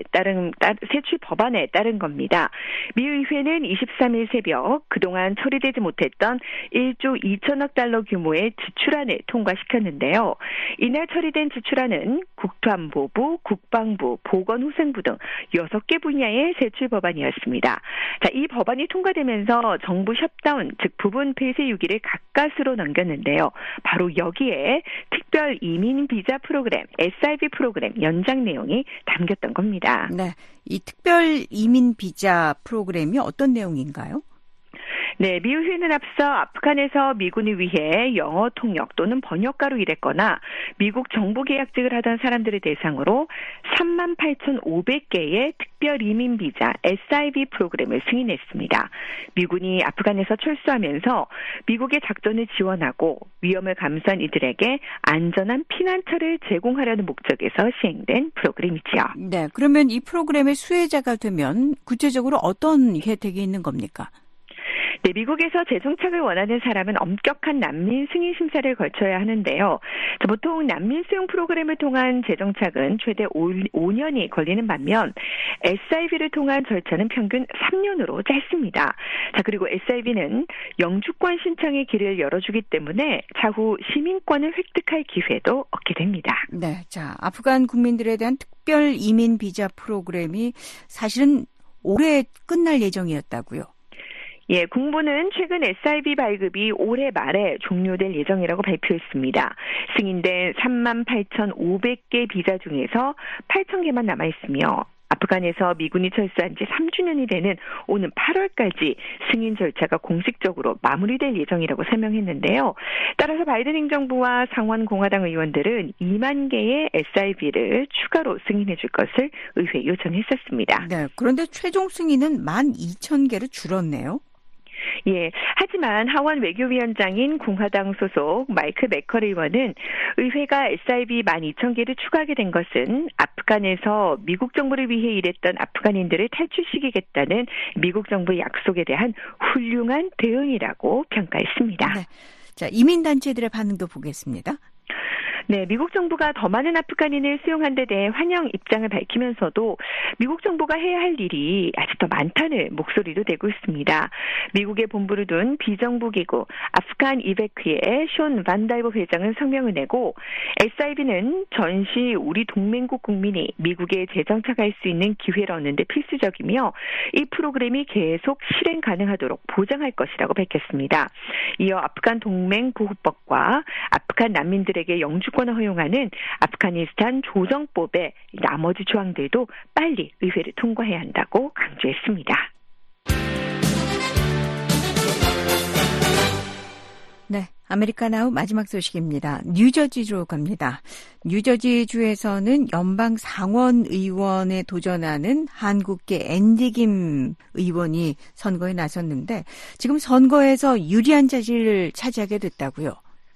법안에 따른 겁니다. 미 의회는 23일 새벽 그동안 처리되지 못했던 1조 2천억 달러 규모의 지출안을 통과시켰는데요. 이날 처리된 지출안은 국토안보부, 국방부, 보건후생부 등 6개 분야의 세출 법안이었습니다. 자, 이 법안이 통과되면서 정부 셧다운, 즉 부분 폐쇄 6일을 가까스로 넘겼는데요. 바로 여기에 특별 이민 비자 프로그램, SIV 프로그램 연장 내용이 담겼던 겁니다. 네, 이 특별 이민 비자 프로그램이 어떤 내용인가요? 네, 미 의회는 앞서 아프간에서 미군을 위해 영어 통역 또는 번역가로 일했거나 미국 정부 계약직을 하던 사람들을 대상으로 38,500개의 특별 이민 비자 SIV 프로그램을 승인했습니다. 미군이 아프간에서 철수하면서 미국의 작전을 지원하고 위험을 감수한 이들에게 안전한 피난처를 제공하려는 목적에서 시행된 프로그램이지요. 네, 그러면 이 프로그램의 수혜자가 되면 구체적으로 어떤 혜택이 있는 겁니까? 네, 미국에서 재정착을 원하는 사람은 엄격한 난민 승인 심사를 거쳐야 하는데요. 보통 난민 수용 프로그램을 통한 재정착은 최대 5년이 걸리는 반면 SIV를 통한 절차는 평균 3년으로 짧습니다. 자, 그리고 SIV는 영주권 신청의 길을 열어주기 때문에 차후 시민권을 획득할 기회도 얻게 됩니다. 네, 자, 아프간 국민들에 대한 특별 이민 비자 프로그램이 사실은 올해 끝날 예정이었다고요. 예, 공보는 최근 SIV 발급이 올해 말에 종료될 예정이라고 발표했습니다. 승인된 38,500개 비자 중에서 8,000개만 남아있으며 아프간에서 미군이 철수한 지 3주년이 되는 오는 8월까지 승인 절차가 공식적으로 마무리될 예정이라고 설명했는데요. 따라서 바이든 행정부와 상원 공화당 의원들은 2만 개의 SIV를 추가로 승인해 줄 것을 의회에 요청했었습니다. 네, 그런데 최종 승인은 12,000개로 줄었네요. 예, 하지만 하원 외교위원장인 공화당 소속 마이클 맥컬 의원은 의회가 SIV 12,000개를 추가하게 된 것은 아프간에서 미국 정부를 위해 일했던 아프간인들을 탈출시키겠다는 미국 정부의 약속에 대한 훌륭한 대응이라고 평가했습니다. 네. 자, 이민단체들의 반응도 보겠습니다. 네, 미국 정부가 더 많은 아프간인을 수용한 데 대해 환영 입장을 밝히면서도 미국 정부가 해야 할 일이 아직 더 많다는 목소리도 내고 있습니다. 미국의 본부를 둔 비정부기구 아프간 이베크의 숀 반다이버 회장은 성명을 내고 SIV는 전시 우리 동맹국 국민이 미국에 재정착할 수 있는 기회를 얻는 데 필수적이며 이 프로그램이 계속 실행 가능하도록 보장할 것이라고 밝혔습니다. 이어 아프간 동맹보호법과 아프간 난민들에게 영주권을 허용하는 아프가니스탄 조정법의 나머지 조항들도 빨리 의회를 통과해야 한다고 강조했습니다. 네, 아메리카나우 마지막 소식입니다. 뉴저지주로 갑니다. 뉴저지주에서는 연방 상원 의원에 도전하는 한국계 앤디 김 의원이 선거에 나섰는데 지금 선거에서 유리한 자리를 차지하게 됐다고요.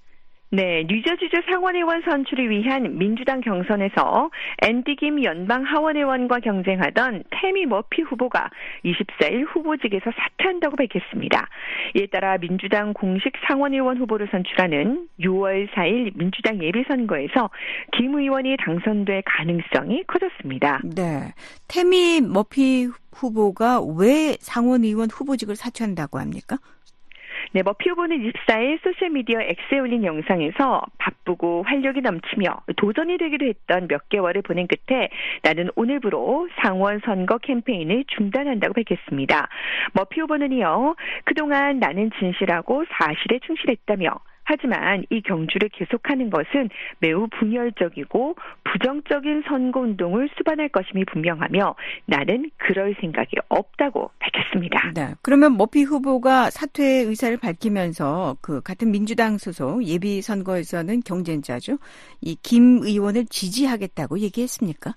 네, 뉴저지주 상원의원 선출을 위한 민주당 경선에서 앤디 김 연방 하원의원과 경쟁하던 태미 머피 후보가 24일 후보직에서 사퇴한다고 밝혔습니다. 이에 따라 민주당 공식 상원의원 후보를 선출하는 6월 4일 민주당 예비선거에서 김 의원이 당선될 가능성이 커졌습니다. 네, 태미 머피 후보가 왜 상원의원 후보직을 사퇴한다고 합니까? 네, 머피 후보는 24일 소셜미디어 X에 올린 영상에서 바쁘고 활력이 넘치며 도전이 되기도 했던 몇 개월을 보낸 끝에 나는 오늘부로 상원 선거 캠페인을 중단한다고 밝혔습니다. 머피 후보는 이어 그동안 나는 진실하고 사실에 충실했다며 하지만 이 경주를 계속하는 것은 매우 분열적이고 부정적인 선거운동을 수반할 것임이 분명하며 나는 그럴 생각이 없다고 밝혔습니다. 네, 그러면 머피 후보가 사퇴 의사를 밝히면서 그 같은 민주당 소속 예비선거에서는 경쟁자죠. 이 김 의원을 지지하겠다고 얘기했습니까?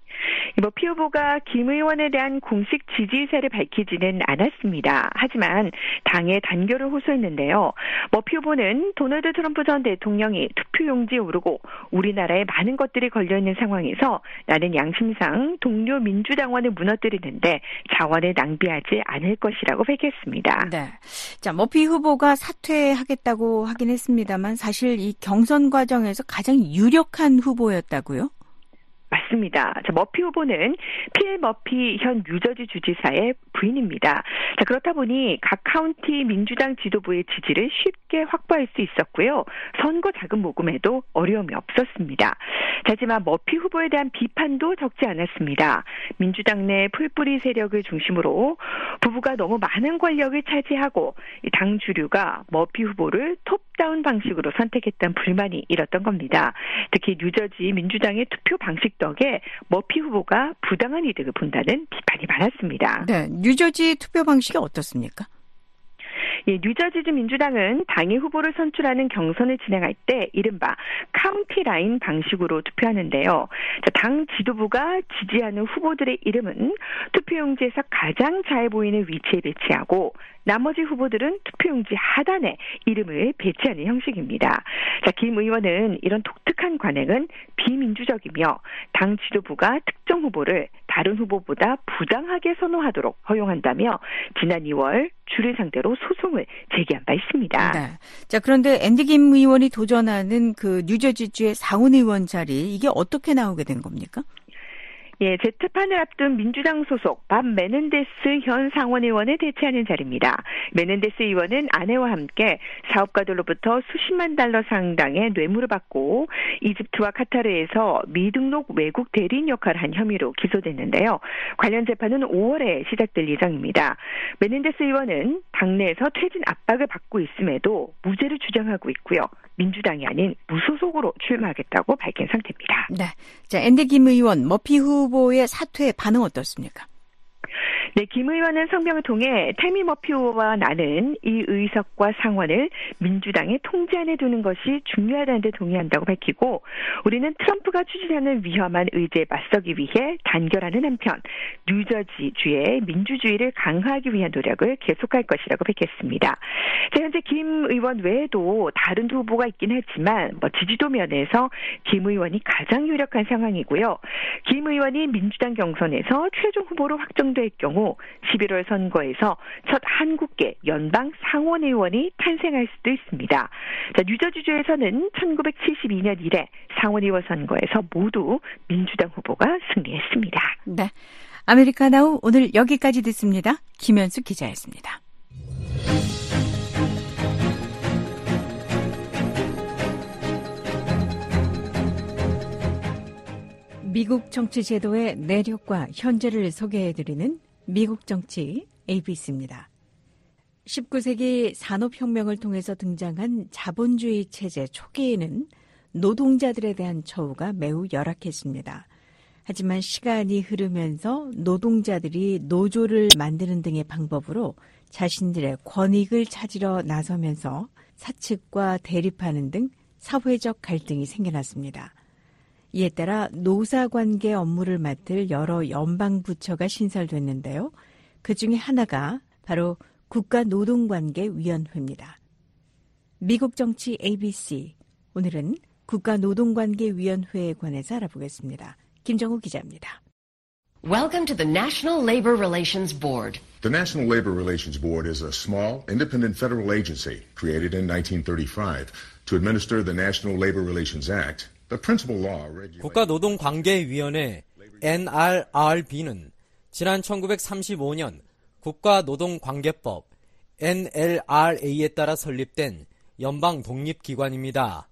머피 후보가 김 의원에 대한 공식 지지 의사를 밝히지는 않았습니다. 하지만 당의 단결을 호소했는데요. 머피 후보는 도널드 트럼프 전 대통령이 투표용지에 오르고 우리나라에 많은 것들이 걸려있는 상황에서 나는 양심상 동료 민주당원을 무너뜨리는데 자원을 낭비하지 않을 것이라고 밝혔습니다. 네, 자 머피 후보가 사퇴하겠다고 하긴 했습니다만 사실 이 경선 과정에서 가장 유력한 후보였다고요? 맞습니다. 자, 머피 후보는 필 머피 현 뉴저지 주지사의 부인입니다. 자, 그렇다 보니 각 카운티 민주당 지도부의 지지를 쉽게 확보할 수 있었고요. 선거 자금 모금에도 어려움이 없었습니다. 하지만 머피 후보에 대한 비판도 적지 않았습니다. 민주당 내 풀뿌리 세력을 중심으로 부부가 너무 많은 권력을 차지하고 당 주류가 머피 후보를 톱다운 방식으로 선택했다는 불만이 일었던 겁니다. 특히 뉴저지 민주당의 투표 방식 덕에 머피 후보가 부당한 이득을 본다는 비판이 많았습니다. 네, 뉴저지 투표 방식이 어떻습니까? 예, 뉴저지주 민주당은 당의 후보를 선출하는 경선을 진행할 때 이른바 카운티 라인 방식으로 투표하는데요. 자, 당 지도부가 지지하는 후보들의 이름은 투표용지에서 가장 잘 보이는 위치에 배치하고 나머지 후보들은 투표용지 하단에 이름을 배치하는 형식입니다. 자, 김 의원은 이런 독특한 관행은 비민주적이며 당 지도부가 특정 후보를 다른 후보보다 부당하게 선호하도록 허용한다며 지난 2월 주를 상대로 소송을 제기한 바 있습니다. 네. 자, 그런데 앤디 김 의원이 도전하는 그 뉴저지주의 상원의원 자리 이게 어떻게 나오게 된 겁니까? 예, 재판을 앞둔 민주당 소속 밥 메넨데스 현 상원의원을 대체하는 자리입니다. 메넨데스 의원은 아내와 함께 사업가들로부터 수십만 달러 상당의 뇌물을 받고 이집트와 카타르에서 미등록 외국 대리인 역할을 한 혐의로 기소됐는데요. 관련 재판은 5월에 시작될 예정입니다. 메넨데스 의원은 당내에서 퇴진 압박을 받고 있음에도 무죄를 주장하고 있고요. 민주당이 아닌 무소속으로 출마하겠다고 밝힌 상태입니다. 네, 자 앤디 김 의원 머피 후보의 사퇴 반응 어떻습니까? 네, 김 의원은 성명을 통해 태미 머피 후보와 나는 이 의석과 상원을 민주당의 통제 안에 두는 것이 중요하다는 데 동의한다고 밝히고 우리는 트럼프가 추진하는 위험한 의제에 맞서기 위해 단결하는 한편 뉴저지주의 민주주의를 강화하기 위한 노력을 계속할 것이라고 밝혔습니다. 자, 현재 김 의원 외에도 다른 후보가 있긴 하지만 지지도 면에서 김 의원이 가장 유력한 상황이고요. 김 의원이 민주당 경선에서 최종 후보로 확정될 경우 11월 선거에서 첫 한국계 연방 상원의원이 탄생할 수도 있습니다. 자, 뉴저지주에서는 1972년 이래 상원의원 선거에서 모두 민주당 후보가 승리했습니다. 네, 아메리카나우 오늘 여기까지 듣습니다. 김현수 기자였습니다. 미국 정치 제도의 내력과 현재를 소개해드리는 미국 정치 ABC입니다. 19세기 산업혁명을 통해서 등장한 자본주의 체제 초기에는 노동자들에 대한 처우가 매우 열악했습니다. 하지만 시간이 흐르면서 노동자들이 노조를 만드는 등의 방법으로 자신들의 권익을 찾으러 나서면서 사측과 대립하는 등 사회적 갈등이 생겨났습니다. 이에 따라 노사관계 업무를 맡을 여러 연방부처가 신설됐는데요. 그중에 하나가 바로 국가노동관계위원회입니다. 미국 정치 ABC, 오늘은 국가노동관계위원회에 관해서 알아보겠습니다. 김정우 기자입니다. Welcome to the National Labor Relations Board. The National Labor Relations Board is a small, independent federal agency created in 1935 to administer the National Labor Relations Act. 국가노동관계위원회 NLRB는 지난 1935년 국가노동관계법 NLRA에 따라 설립된 연방 독립기관입니다.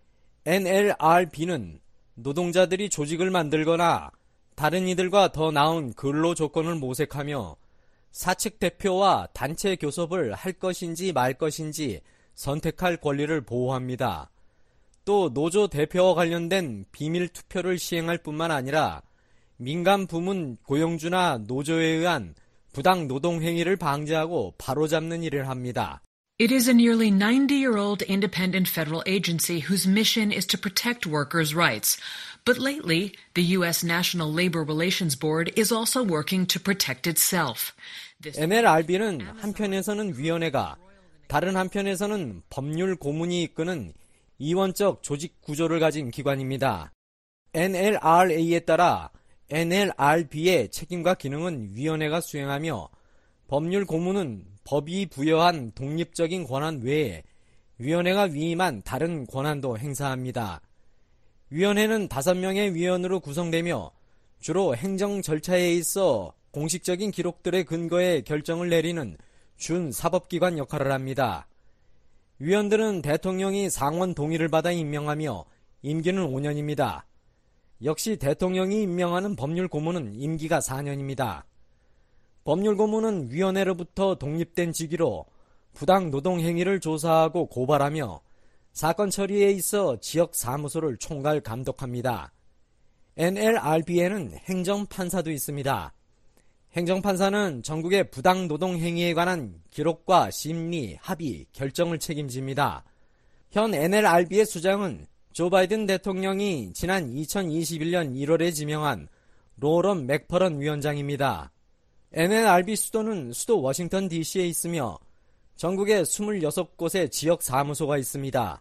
NLRB는 노동자들이 조직을 만들거나 다른 이들과 더 나은 근로 조건을 모색하며 사측 대표와 단체 교섭을 할 것인지 말 것인지 선택할 권리를 보호합니다. 또 노조 대표와 관련된 비밀 투표를 시행할 뿐만 아니라 민간 부문 고용주나 노조에 의한 부당 노동 행위를 방지하고 바로잡는 일을 합니다. It is a nearly 90-year-old independent federal agency whose mission is to protect workers' rights. But lately, the U.S. National Labor Relations Board is also working to protect itself. NLRB는 한편에서는 위원회가, 다른 한편에서는 법률 고문이 이끄는 이원적 조직 구조를 가진 기관입니다. NLRA에 따라 NLRB의 책임과 기능은 위원회가 수행하며 법률 고문은 법이 부여한 독립적인 권한 외에 위원회가 위임한 다른 권한도 행사합니다. 위원회는 5명의 위원으로 구성되며 주로 행정 절차에 있어 공식적인 기록들의 근거에 결정을 내리는 준사법기관 역할을 합니다. 위원들은 대통령이 상원 동의를 받아 임명하며 임기는 5년입니다. 역시 대통령이 임명하는 법률 고문은 임기가 4년입니다. 법률 고문은 위원회로부터 독립된 직위로 부당 노동 행위를 조사하고 고발하며 사건 처리에 있어 지역 사무소를 총괄 감독합니다. NLRB에는 행정판사도 있습니다. 행정판사는 전국의 부당 노동 행위에 관한 기록과 심리, 합의, 결정을 책임집니다. 현 NLRB의 수장은 조 바이든 대통령이 지난 2021년 1월에 지명한 로런 맥퍼런 위원장입니다. NLRB 수도는 수도 워싱턴 DC에 있으며 전국에 26곳의 지역 사무소가 있습니다.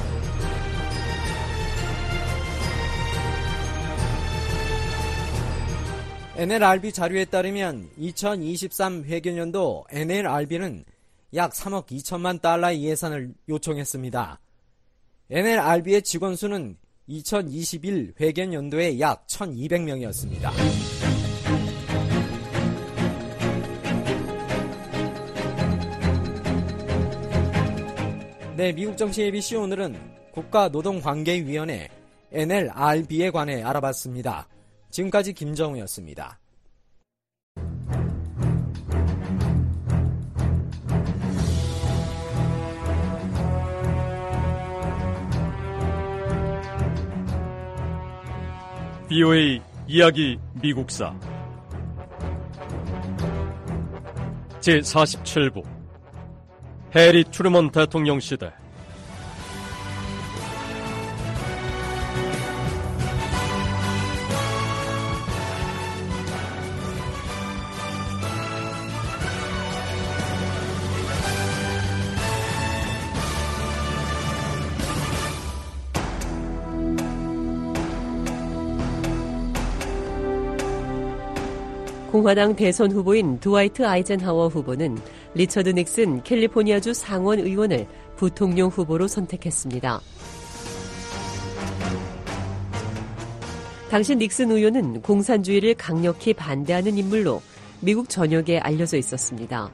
NLRB 자료에 따르면 2023 회계년도 NLRB는 약 3억 2천만 달러의 예산을 요청했습니다. NLRB의 직원 수는 2021 회계 연도에 약 1,200명이었습니다. 네, 미국 정치 ABC 오늘은 국가노동관계위원회 NLRB에 관해 알아봤습니다. 지금까지 김정우였습니다. VOA 이야기 미국사 제47부 해리 트루먼 대통령 시대 공화당 대선 후보인 드와이트 아이젠하워 후보는 리처드 닉슨 캘리포니아주 상원 의원을 부통령 후보로 선택했습니다. 당시 닉슨 의원은 공산주의를 강력히 반대하는 인물로 미국 전역에 알려져 있었습니다.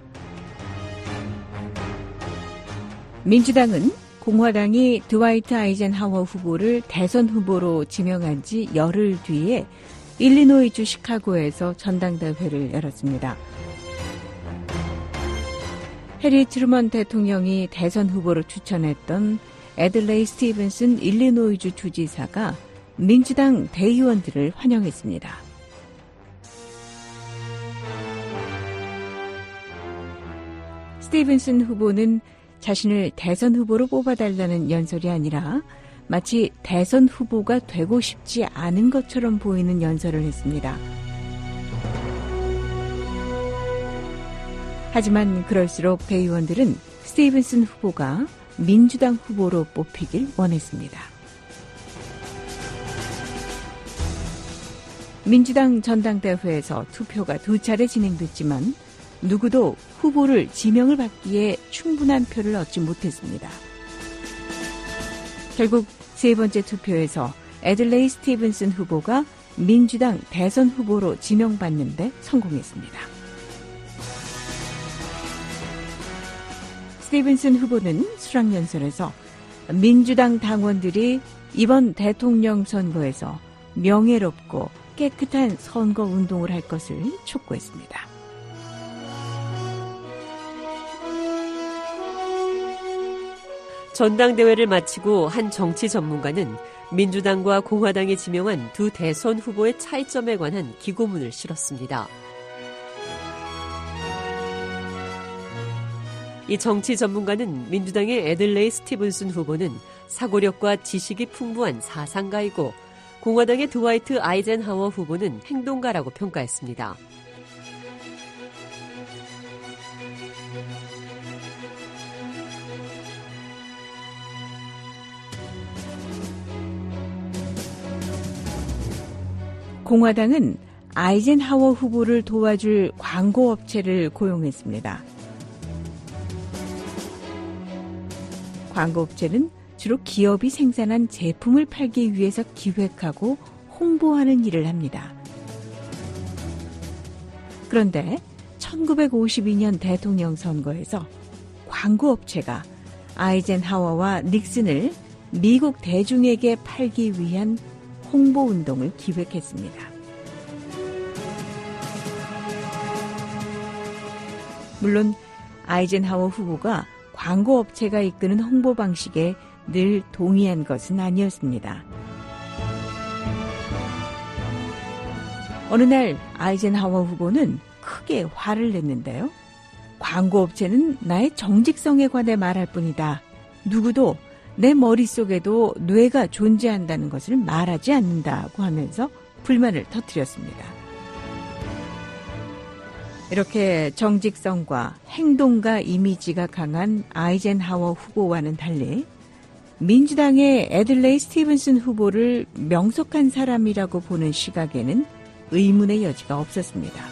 민주당은 공화당이 드와이트 아이젠하워 후보를 대선 후보로 지명한 지 열흘 뒤에 일리노이주 시카고에서 전당대회를 열었습니다. 해리 트루먼 대통령이 대선 후보로 추천했던 애들레이 스티븐슨 일리노이주 주지사가 민주당 대의원들을 환영했습니다. 스티븐슨 후보는 자신을 대선 후보로 뽑아달라는 연설이 아니라 마치 대선 후보가 되고 싶지 않은 것처럼 보이는 연설을 했습니다. 하지만 그럴수록 대의원들은 스티븐슨 후보가 민주당 후보로 뽑히길 원했습니다. 민주당 전당대회에서 투표가 2차례 진행됐지만 누구도 후보를 지명을 받기에 충분한 표를 얻지 못했습니다. 결국 세 번째 투표에서 애들레이 스티븐슨 후보가 민주당 대선 후보로 지명받는 데 성공했습니다. 스티븐슨 후보는 수락연설에서 민주당 당원들이 이번 대통령 선거에서 명예롭고 깨끗한 선거 운동을 할 것을 촉구했습니다. 전당대회를 마치고 한 정치 전문가는 민주당과 공화당이 지명한 두 대선 후보의 차이점에 관한 기고문을 실었습니다. 이 정치 전문가는 민주당의 애들레이 스티븐슨 후보는 사고력과 지식이 풍부한 사상가이고 공화당의 드와이트 아이젠하워 후보는 행동가라고 평가했습니다. 공화당은 아이젠하워 후보를 도와줄 광고업체를 고용했습니다. 광고업체는 주로 기업이 생산한 제품을 팔기 위해서 기획하고 홍보하는 일을 합니다. 그런데 1952년 대통령 선거에서 광고업체가 아이젠하워와 닉슨을 미국 대중에게 팔기 위한 홍보운동을 기획했습니다. 물론 아이젠하워 후보가 광고업체가 이끄는 홍보 방식에 늘 동의한 것은 아니었습니다. 어느 날 아이젠하워 후보는 크게 화를 냈는데요. 광고업체는 나의 정직성에 관해 말할 뿐이다. 누구도 내 머릿속에도 뇌가 존재한다는 것을 말하지 않는다고 하면서 불만을 터뜨렸습니다. 이렇게 정직성과 행동가 이미지가 강한 아이젠하워 후보와는 달리 민주당의 애들레이 스티븐슨 후보를 명석한 사람이라고 보는 시각에는 의문의 여지가 없었습니다.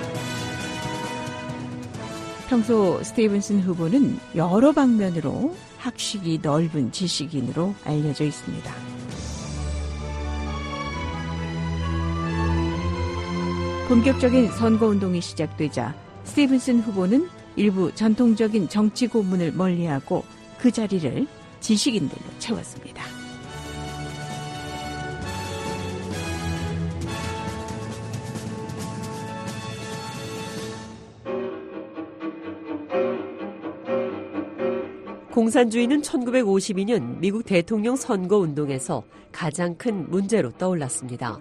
평소 스티븐슨 후보는 여러 방면으로 학식이 넓은 지식인으로 알려져 있습니다. 본격적인 선거운동이 시작되자 스티븐슨 후보는 일부 전통적인 정치 고문을 멀리하고 그 자리를 지식인들로 채웠습니다. 공산주의는 1952년 미국 대통령 선거운동에서 가장 큰 문제로 떠올랐습니다.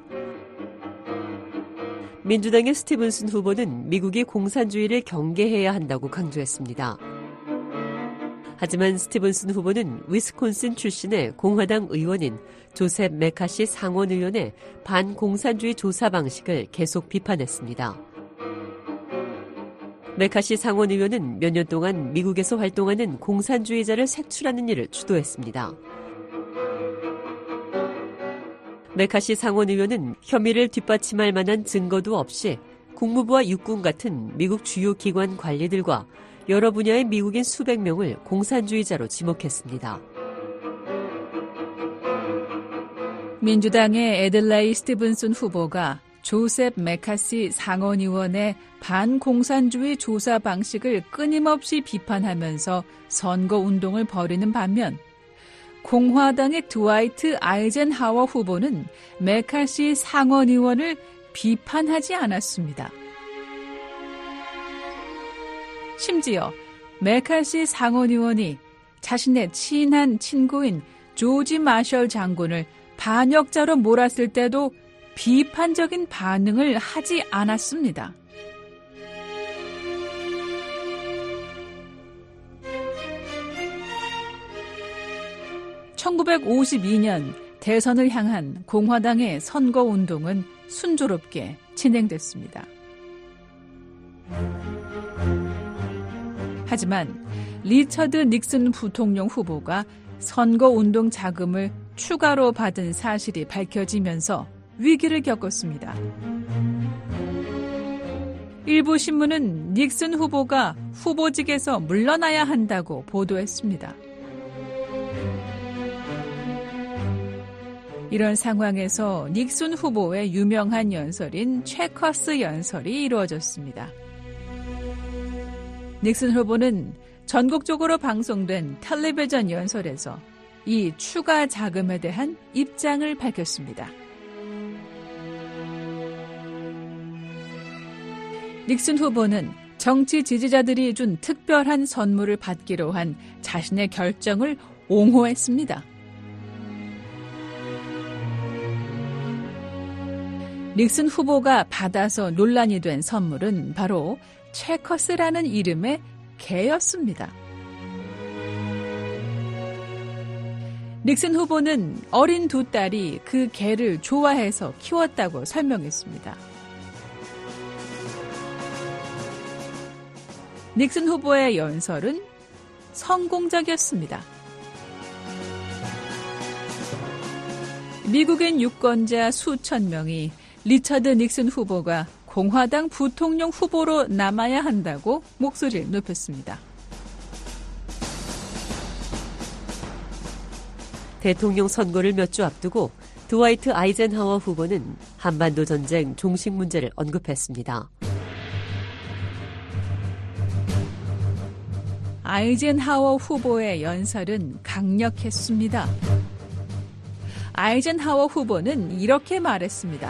민주당의 스티븐슨 후보는 미국이 공산주의를 경계해야 한다고 강조했습니다. 하지만 스티븐슨 후보는 위스콘신 출신의 공화당 의원인 조셉 메카시 상원의원의 반공산주의 조사 방식을 계속 비판했습니다. 메카시 상원의원은 몇 년 동안 미국에서 활동하는 공산주의자를 색출하는 일을 주도했습니다. 메카시 상원의원은 혐의를 뒷받침할 만한 증거도 없이 국무부와 육군 같은 미국 주요 기관 관리들과 여러 분야의 미국인 수백 명을 공산주의자로 지목했습니다. 민주당의 애들레이 스티븐슨 후보가 조셉 메카시 상원의원의 반공산주의 조사 방식을 끊임없이 비판하면서 선거운동을 벌이는 반면 공화당의 드와이트 아이젠하워 후보는 메카시 상원의원을 비판하지 않았습니다. 심지어 메카시 상원의원이 자신의 친한 친구인 조지 마셜 장군을 반역자로 몰았을 때도 비판적인 반응을 하지 않았습니다. (1952년) 대선을 향한 공화당의 선거운동은 순조롭게 진행됐습니다. 하지만 리처드 닉슨 부통령 후보가 선거운동 자금을 추가로 받은 사실이 밝혀지면서 위기를 겪었습니다. 일부 신문은 닉슨 후보가 후보직에서 물러나야 한다고 보도했습니다. 이런 상황에서 닉슨 후보의 유명한 연설인 체커스 연설이 이루어졌습니다. 닉슨 후보는 전국적으로 방송된 텔레비전 연설에서 이 추가 자금에 대한 입장을 밝혔습니다. 닉슨 후보는 정치 지지자들이 준 특별한 선물을 받기로 한 자신의 결정을 옹호했습니다. 닉슨 후보가 받아서 논란이 된 선물은 바로 체커스라는 이름의 개였습니다. 닉슨 후보는 어린 두 딸이 그 개를 좋아해서 키웠다고 설명했습니다. 닉슨 후보의 연설은 성공적이었습니다. 미국인 유권자 수천 명이 리처드 닉슨 후보가 공화당 부통령 후보로 남아야 한다고 목소리를 높였습니다. 대통령 선거를 몇 주 앞두고 드와이트 아이젠하워 후보는 한반도 전쟁 종식 문제를 언급했습니다. 아이젠하워 후보의 연설은 강력했습니다. 아이젠하워 후보는 이렇게 말했습니다.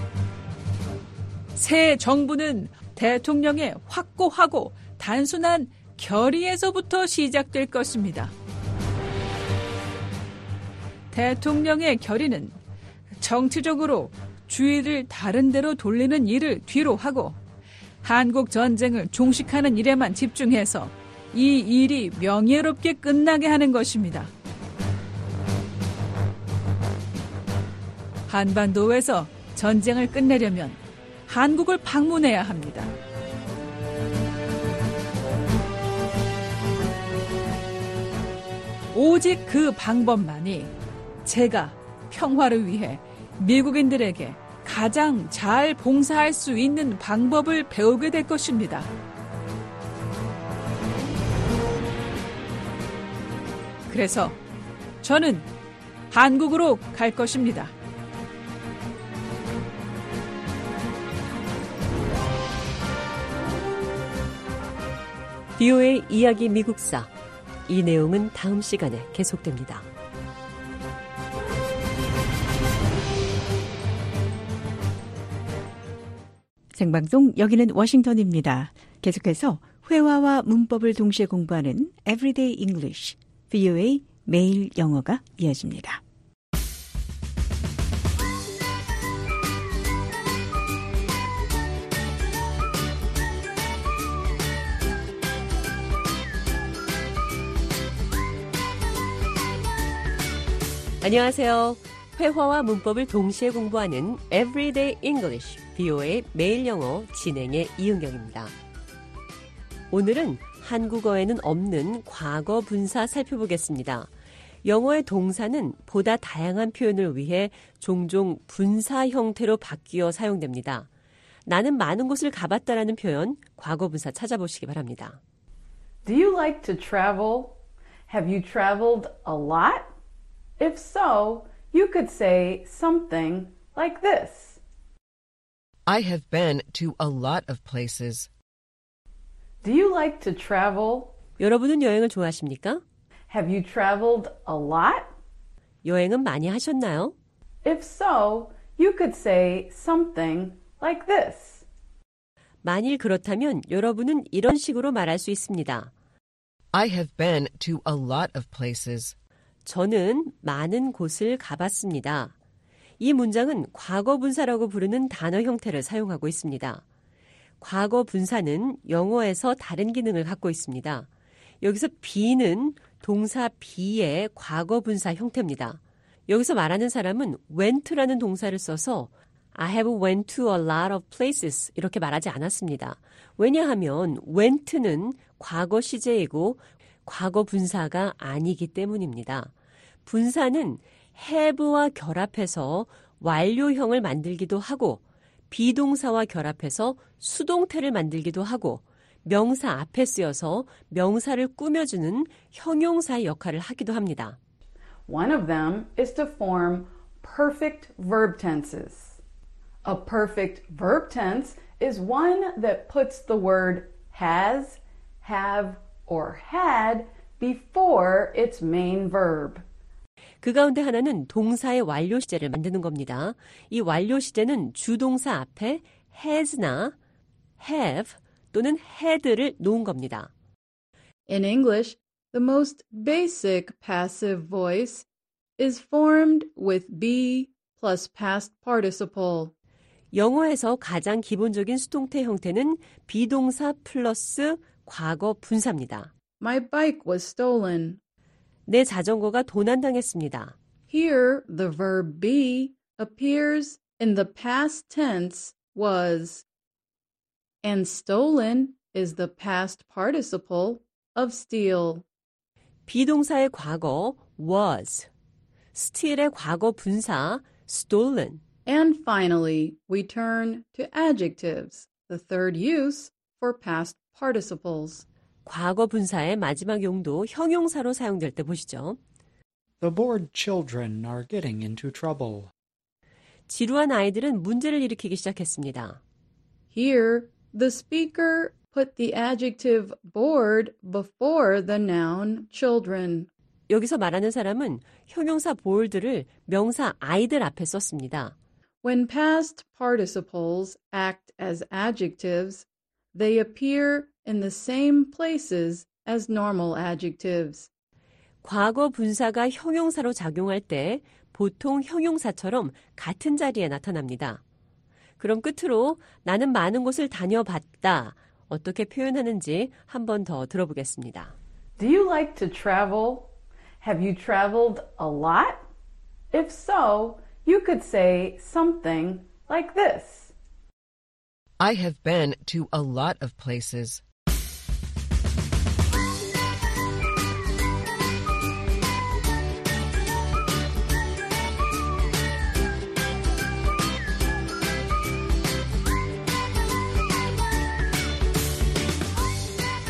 새 정부는 대통령의 확고하고 단순한 결의에서부터 시작될 것입니다. 대통령의 결의는 정치적으로 주의를 다른 데로 돌리는 일을 뒤로 하고 한국 전쟁을 종식하는 일에만 집중해서 이 일이 명예롭게 끝나게 하는 것입니다. 한반도에서 전쟁을 끝내려면 한국을 방문해야 합니다. 오직 그 방법만이 제가 평화를 위해 미국인들에게 가장 잘 봉사할 수 있는 방법을 배우게 될 것입니다. 그래서 저는 한국으로 갈 것입니다. VOA 이야기 미국사. 이 내용은 다음 시간에 계속됩니다. 생방송 여기는 워싱턴입니다. 계속해서 회화와 문법을 동시에 공부하는 Everyday English, VOA 매일 영어가 이어집니다. 안녕하세요. 회화와 문법을 동시에 공부하는 Everyday English, VOA 매일 영어 진행의 이은경입니다. 오늘은 한국어에는 없는 과거 분사 살펴보겠습니다. 영어의 동사는 보다 다양한 표현을 위해 종종 분사 형태로 바뀌어 사용됩니다. 나는 많은 곳을 가봤다라는 표현, 과거 분사 찾아보시기 바랍니다. Do you like to travel? Have you traveled a lot? If so, you could say something like this. I have been to a lot of places. Do you like to travel? 여러분은 여행을 좋아하십니까? Have you traveled a lot? 여행은 많이 하셨나요? If so, you could say something like this. 만일 그렇다면 여러분은 이런 식으로 말할 수 있습니다. I have been to a lot of places. 저는 많은 곳을 가봤습니다. 이 문장은 과거 분사라고 부르는 단어 형태를 사용하고 있습니다. 과거 분사는 영어에서 다른 기능을 갖고 있습니다. 여기서 be는 동사 be의 과거 분사 형태입니다. 여기서 말하는 사람은 went라는 동사를 써서 I have went to a lot of places 이렇게 말하지 않았습니다. 왜냐하면 went는 과거 시제이고 과거 분사가 아니기 때문입니다. 분사는 have와 결합해서 완료형을 만들기도 하고 비동사와 결합해서 수동태를 만들기도 하고 명사 앞에 쓰여서 명사를 꾸며주는 형용사의 역할을 하기도 합니다. One of them is to form perfect verb tenses. A perfect verb tense is one that puts the word has, have, or had before its main verb. 그 가운데 하나는 동사의 완료 시제를 만드는 겁니다. 이 완료 시제는 주동사 앞에 has나 have 또는 had를 놓은 겁니다. In English, the most basic passive voice is formed with be plus past participle. 영어에서 가장 기본적인 수동태 형태는 비동사 플러스 과거 분사입니다. My bike was stolen. 내 자전거가 도난당했습니다. Here, the verb be appears in the past tense was, and stolen is the past participle of steal. 비동사의 과거 was, steal의 과거 분사 stolen. And finally, we turn to adjectives, the third use for past participles. 과거 분사의 마지막 용도 형용사로 사용될 때 보시죠. The bored children are getting into trouble. 지루한 아이들은 문제를 일으키기 시작했습니다. Here, the speaker put the adjective bored before the noun children. 여기서 말하는 사람은 형용사 bored를 명사 아이들 앞에 썼습니다. When past participles act as adjectives, they appear in the same places as normal adjectives. 과거 분사가 형용사로 작용할 때 보통 형용사처럼 같은 자리에 나타납니다. 그럼 끝으로 나는 많은 곳을 다녀봤다. 어떻게 표현하는지 한 번 더 들어보겠습니다. Do you like to travel? Have you traveled a lot? If so, you could say something like this. I have been to a lot of places.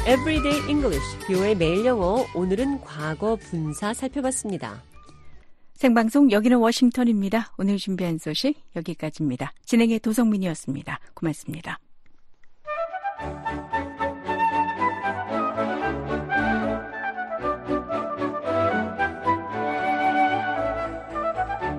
Everyday English, 뷰의 매일 영어. 오늘은 과거 분사 살펴봤습니다. 생방송 여기는 워싱턴입니다. 오늘 준비한 소식 여기까지입니다. 진행의 도성민이었습니다. 고맙습니다.